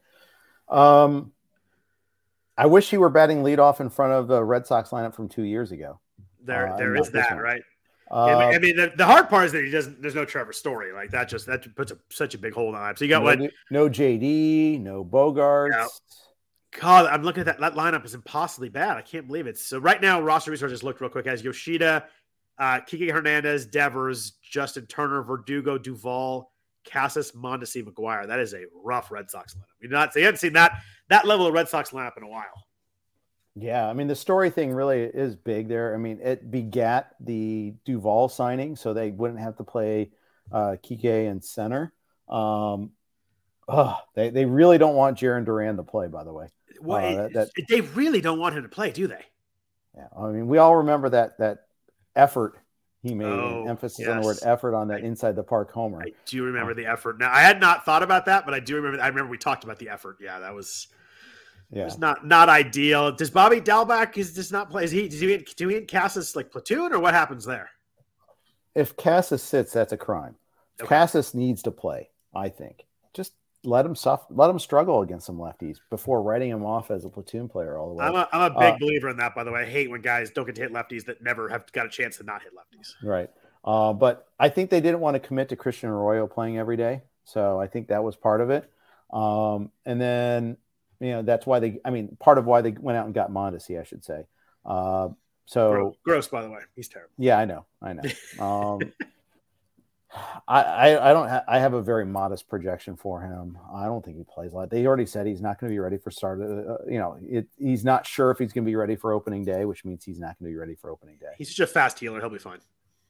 um, I wish he were batting leadoff in front of the Red Sox lineup from two years ago. There, Uh, there not is this that, one. right? Uh, I mean, the, the hard part is that he doesn't. There's no Trevor Story. Like that just that puts a, such a big hold on it. So you got no, what? No J D, no Bogarts. Yeah. God, I'm looking at that. That lineup is impossibly bad. I can't believe it. So right now, roster resources looked real quick as Yoshida, uh, Kike Hernandez, Devers, Justin Turner, Verdugo, Duvall, Cassis, Mondesi, McGuire. That is a rough Red Sox lineup. We not you haven't seen that that level of Red Sox lineup in a while. Yeah, I mean, the Story thing really is big there. I mean, it begat the Duvall signing, so they wouldn't have to play uh, Kike in center. Um, oh, they, they really don't want Jarren Duran to play, by the way. Well, uh, that, that, they really don't want him to play, do they? Yeah, I mean, we all remember that that effort he made, oh, emphasis yes. on the word effort on that inside the park homer. I do remember oh. the effort. Now, I had not thought about that, but I do remember. I remember we talked about the effort. Yeah, that was... Yeah, it's not not ideal. Does Bobby Dalbec is just not play? Is he? Does he do he in Cassis like platoon or what happens there? If Cassis sits, that's a crime. Okay. Cassis needs to play. I think just let him suffer, let him struggle against some lefties before writing him off as a platoon player all the way. I'm a, I'm a big uh, believer in that. By the way, I hate when guys don't get to hit lefties that never have got a chance to not hit lefties. Right, uh, but I think they didn't want to commit to Christian Arroyo playing every day, so I think that was part of it. Um, and then. You know, that's why they, I mean, part of why they went out and got Mondesi, I should say. Uh, so gross, gross, by the way, he's terrible. Yeah, I know. I know. Um, I, I, I don't have, I have a very modest projection for him. I don't think he plays a lot. They already said he's not going to be ready for start. Uh, you know, it, he's not sure if he's going to be ready for opening day, which means he's not going to be ready for opening day. He's such a fast healer. He'll be fine.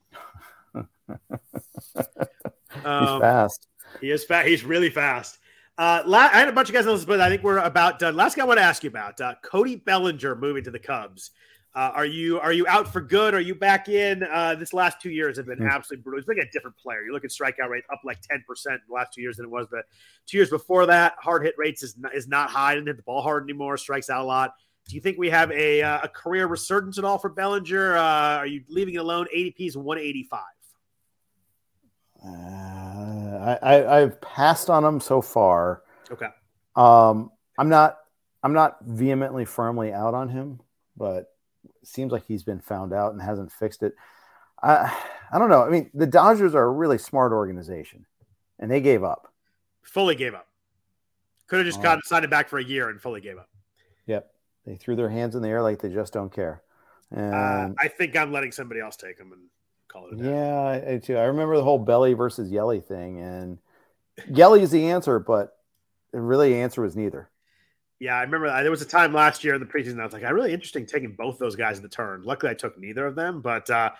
he's um, fast. He is fast. He's really fast. Uh, la- I had a bunch of guys on this, but I think we're about done. Last guy I want to ask you about, uh, Cody Bellinger moving to the Cubs. Uh, are you are you out for good? Are you back in? Uh, this last two years have been mm-hmm. absolutely brutal. He's been a different player. You look at strikeout rate up like ten percent in the last two years than it was the two years before that. Hard hit rates is not, is not high. Didn't hit the ball hard anymore. Strikes out a lot. Do you think we have a uh, a career resurgence at all for Bellinger? Uh, are you leaving it alone? A D P is one eighty-five. Uh, I, I I've passed on him so far. Okay. Um, I'm not I'm not vehemently firmly out on him, but it seems like he's been found out and hasn't fixed it. I I don't know. I mean, the Dodgers are a really smart organization, and they gave up. Fully gave up. Could have just uh, gotten signed it back for a year and fully gave up. Yep. They threw their hands in the air like they just don't care. And uh, I think I'm letting somebody else take them and call it a day. Yeah, I, I too. I remember the whole Belly versus Yelly thing, and Yelly is the answer, but really the answer was neither. Yeah, I remember that. There was a time last year in the preseason I was like, "I really interesting taking both those guys in the turn." Luckily, I took neither of them, but uh,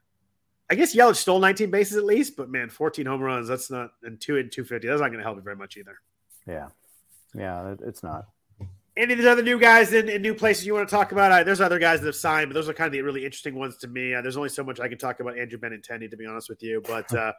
I guess Yelich stole nineteen bases at least. But man, fourteen home runs, that's not, and two and two fifty, that's not going to help you very much either. Yeah, yeah, it, it's not. Any of these other new guys in, in new places you want to talk about? Uh, there's other guys that have signed, but those are kind of the really interesting ones to me. Uh, there's only so much I can talk about Andrew Benintendi, to be honest with you. But uh,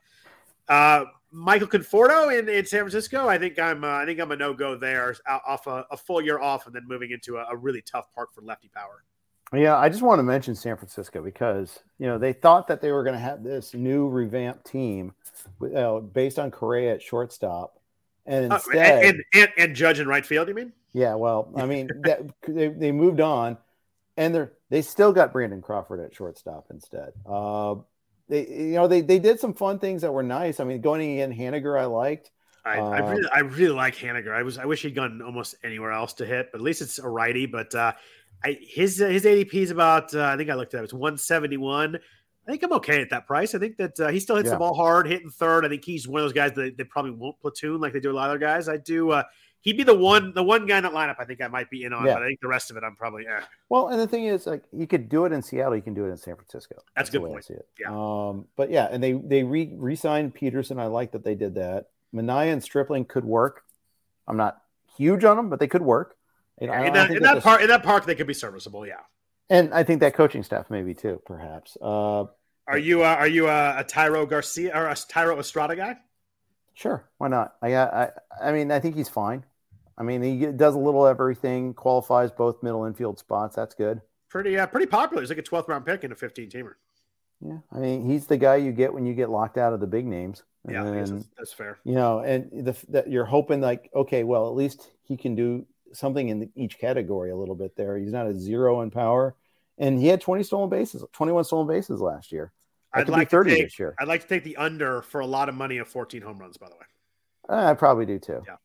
uh, Michael Conforto in, in San Francisco, I think I'm uh, I think I'm a no go there. Off a, a full year off, and then moving into a, a really tough park for lefty power. Yeah, I just want to mention San Francisco because you know they thought that they were going to have this new revamped team uh, based on Correa at shortstop, and instead uh, and, and, and Judge in right field. You mean? Yeah, well, I mean, that, they, they moved on, and they they still got Brandon Crawford at shortstop instead. Uh, they you know they they did some fun things that were nice. I mean, going in Haniger, I liked. I, uh, I really I really like Haniger. I was I wish he'd gone almost anywhere else to hit, but at least it's a righty. But uh, I, his his A D P is about uh, I think I looked at it, it's one seventy-one. I think I'm okay at that price. I think that uh, he still hits yeah. the ball hard, hitting third. I think he's one of those guys that they probably won't platoon like they do a lot of other guys. I do. Uh, He'd be the one, the one guy in that lineup I think I might be in on, yeah. but I think the rest of it I'm probably. Eh. Well, and the thing is, like, you could do it in Seattle, you can do it in San Francisco. That's, That's a good point. I see it. Yeah. Um, but yeah, and they they re re-signed Peterson. I like that they did that. Minaya and Stripling could work. I'm not huge on them, but they could work. You know, yeah, in that, in that park, in that park, they could be serviceable. Yeah. And I think that coaching staff maybe too, perhaps. Uh, are you uh, are you a, a Tyro Garcia or a Tyro Estrada guy? Sure, why not? I I I mean, I think he's fine. I mean, he does a little everything, qualifies both middle infield spots. That's good. Pretty uh, pretty popular. He's like a twelfth round pick in a fifteen-teamer. Yeah, I mean, he's the guy you get when you get locked out of the big names. And, yeah, that's, that's fair. You know, and the, that you're hoping like, okay, well, at least he can do something in the, each category a little bit there. He's not a zero in power. And he had twenty stolen bases, twenty-one stolen bases last year. That I'd could like be thirty to take, this year. I'd like to take the under for a lot of money of fourteen home runs, by the way. Uh, I probably do too. Yeah.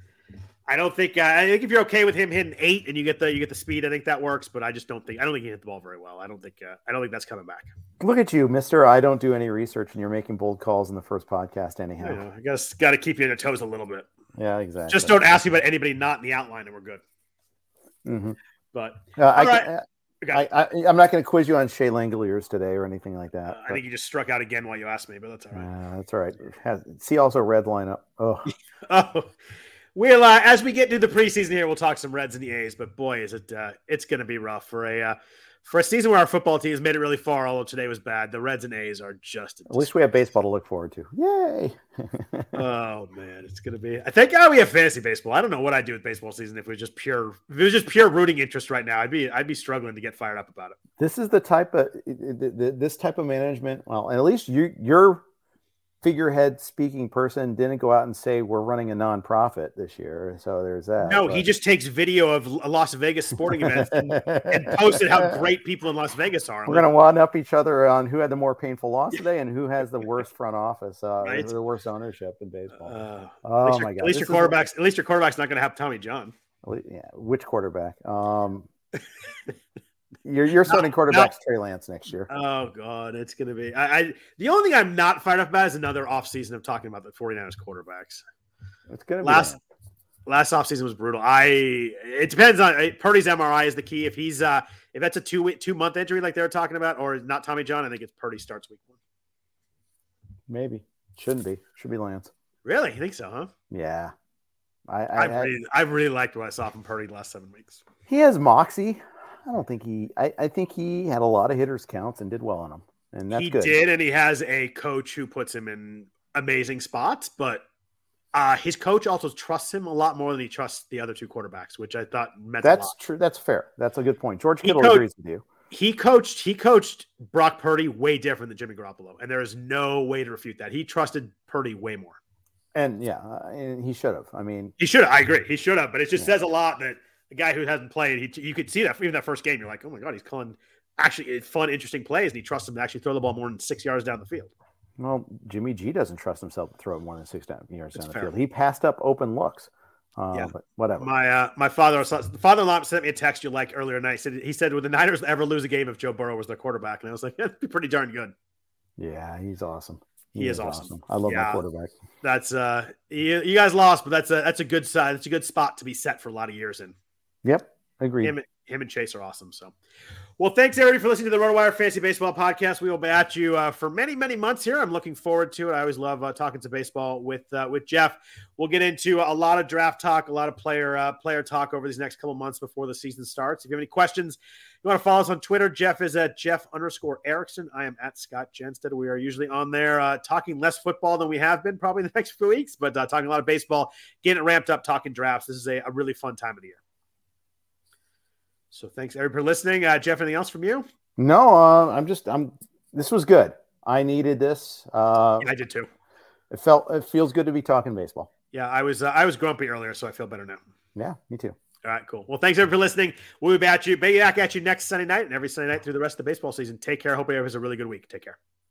I don't think uh, I think if you're okay with him hitting eight and you get the you get the speed, I think that works. But I just don't think I don't think he hit the ball very well. I don't think uh, I don't think that's coming back. Look at you, Mister I don't do any research, and you're making bold calls in the first podcast anyhow. You know, I guess got to keep you on your toes a little bit. Yeah, exactly. Just don't ask me about anybody not in the outline, and we're good. Mm-hmm. But uh, I, right. I, I, I, I'm not going to quiz you on Shea Langoliers today or anything like that. Uh, I think you just struck out again while you asked me, but that's all right. Uh, that's all right. Has, see also red lineup. Oh, oh. We'll uh, as we get to the preseason here, we'll talk some Reds and the A's. But boy, is it uh, it's going to be rough for a uh, for a season where our football team has made it really far. Although today was bad, the Reds and A's are just. At least we have baseball to look forward to. Yay! Oh man, it's going to be. I think uh, we have fantasy baseball. I don't know what I'd do with baseball season if it was just pure. If it was just pure rooting interest right now, I'd be I'd be struggling to get fired up about it. This is the type of this type of management. Well, and at least you you're. Figurehead speaking person didn't go out and say we're running a nonprofit this year, so there's that. No, but... he just takes video of Las Vegas sporting events and, and posted how great people in Las Vegas are. We're going to wad up each other on who had the more painful loss today and who has the worst front office, uh, right? The worst ownership in baseball. Uh, oh my god! At least your quarterback's at least your quarterback's not going to have Tommy John. Yeah, which quarterback? Um, You're you're starting no, quarterbacks no. Trey Lance next year. Oh god, it's gonna be. I, I the only thing I'm not fired up about is another offseason of talking about the 49ers quarterbacks. It's gonna be last bad. last offseason was brutal. I it depends on Purdy's M R I is the key. If he's uh if that's a two two month injury like they were talking about, or not Tommy John, I think it's Purdy starts week one. Maybe shouldn't be should be Lance. Really, you think so? Huh? Yeah. I I, I really I really liked what I saw from Purdy the last seven weeks. He has moxie. I don't think he. I, I think he had a lot of hitters counts and did well on them, and that's he good. He did, and he has a coach who puts him in amazing spots. But uh, his coach also trusts him a lot more than he trusts the other two quarterbacks, which I thought meant that's a lot. true. That's fair. That's a good point. George He Kittle coached, agrees with you. He coached. He coached Brock Purdy way different than Jimmy Garoppolo, and there is no way to refute that. He trusted Purdy way more, and yeah, and he should have. I mean, he should have. I agree. He should have. But it just yeah. says a lot that. The guy who hasn't played, he, you could see that even that first game. You're like, oh my god, he's calling actually fun, interesting plays, and he trusts him to actually throw the ball more than six yards down the field. Well, Jimmy G doesn't trust himself to throw more than six yards down the fair. field. He passed up open looks. Uh, yeah, but whatever. My uh, my father father-in-law sent me a text you like earlier tonight. He said he said would the Niners ever lose a game if Joe Burrow was their quarterback? And I was like, that'd be pretty darn good. Yeah, he's awesome. He, he is, is awesome. awesome. I love yeah, my quarterback. That's uh, you, you guys lost, but that's a that's a good side. That's a good spot to be set for a lot of years in. Yep. Agreed. Him, him and Chase are awesome. So, well, thanks everybody for listening to the RotoWire Fantasy Baseball Podcast. We will be at you uh, for many, many months here. I'm looking forward to it. I always love uh, talking to baseball with uh, with Jeff. We'll get into a lot of draft talk, a lot of player uh, player talk over these next couple months before the season starts. If you have any questions, you want to follow us on Twitter. Jeff is at Jeff underscore Erickson. I am at Scott Jenstead. We are usually on there uh, talking less football than we have been probably the next few weeks, but uh, talking a lot of baseball, getting it ramped up, talking drafts. This is a, a really fun time of the year. So thanks everybody for listening. Uh, Jeff, anything else from you? No, uh, I'm just, I'm, this was good. I needed this. Uh, yeah, I did too. It felt, it feels good to be talking baseball. Yeah. I was, uh, I was grumpy earlier, so I feel better now. Yeah, me too. All right, cool. Well, thanks everybody for listening. We'll be back at you, back at you next Sunday night and every Sunday night through the rest of the baseball season. Take care. Hope everybody has a really good week. Take care.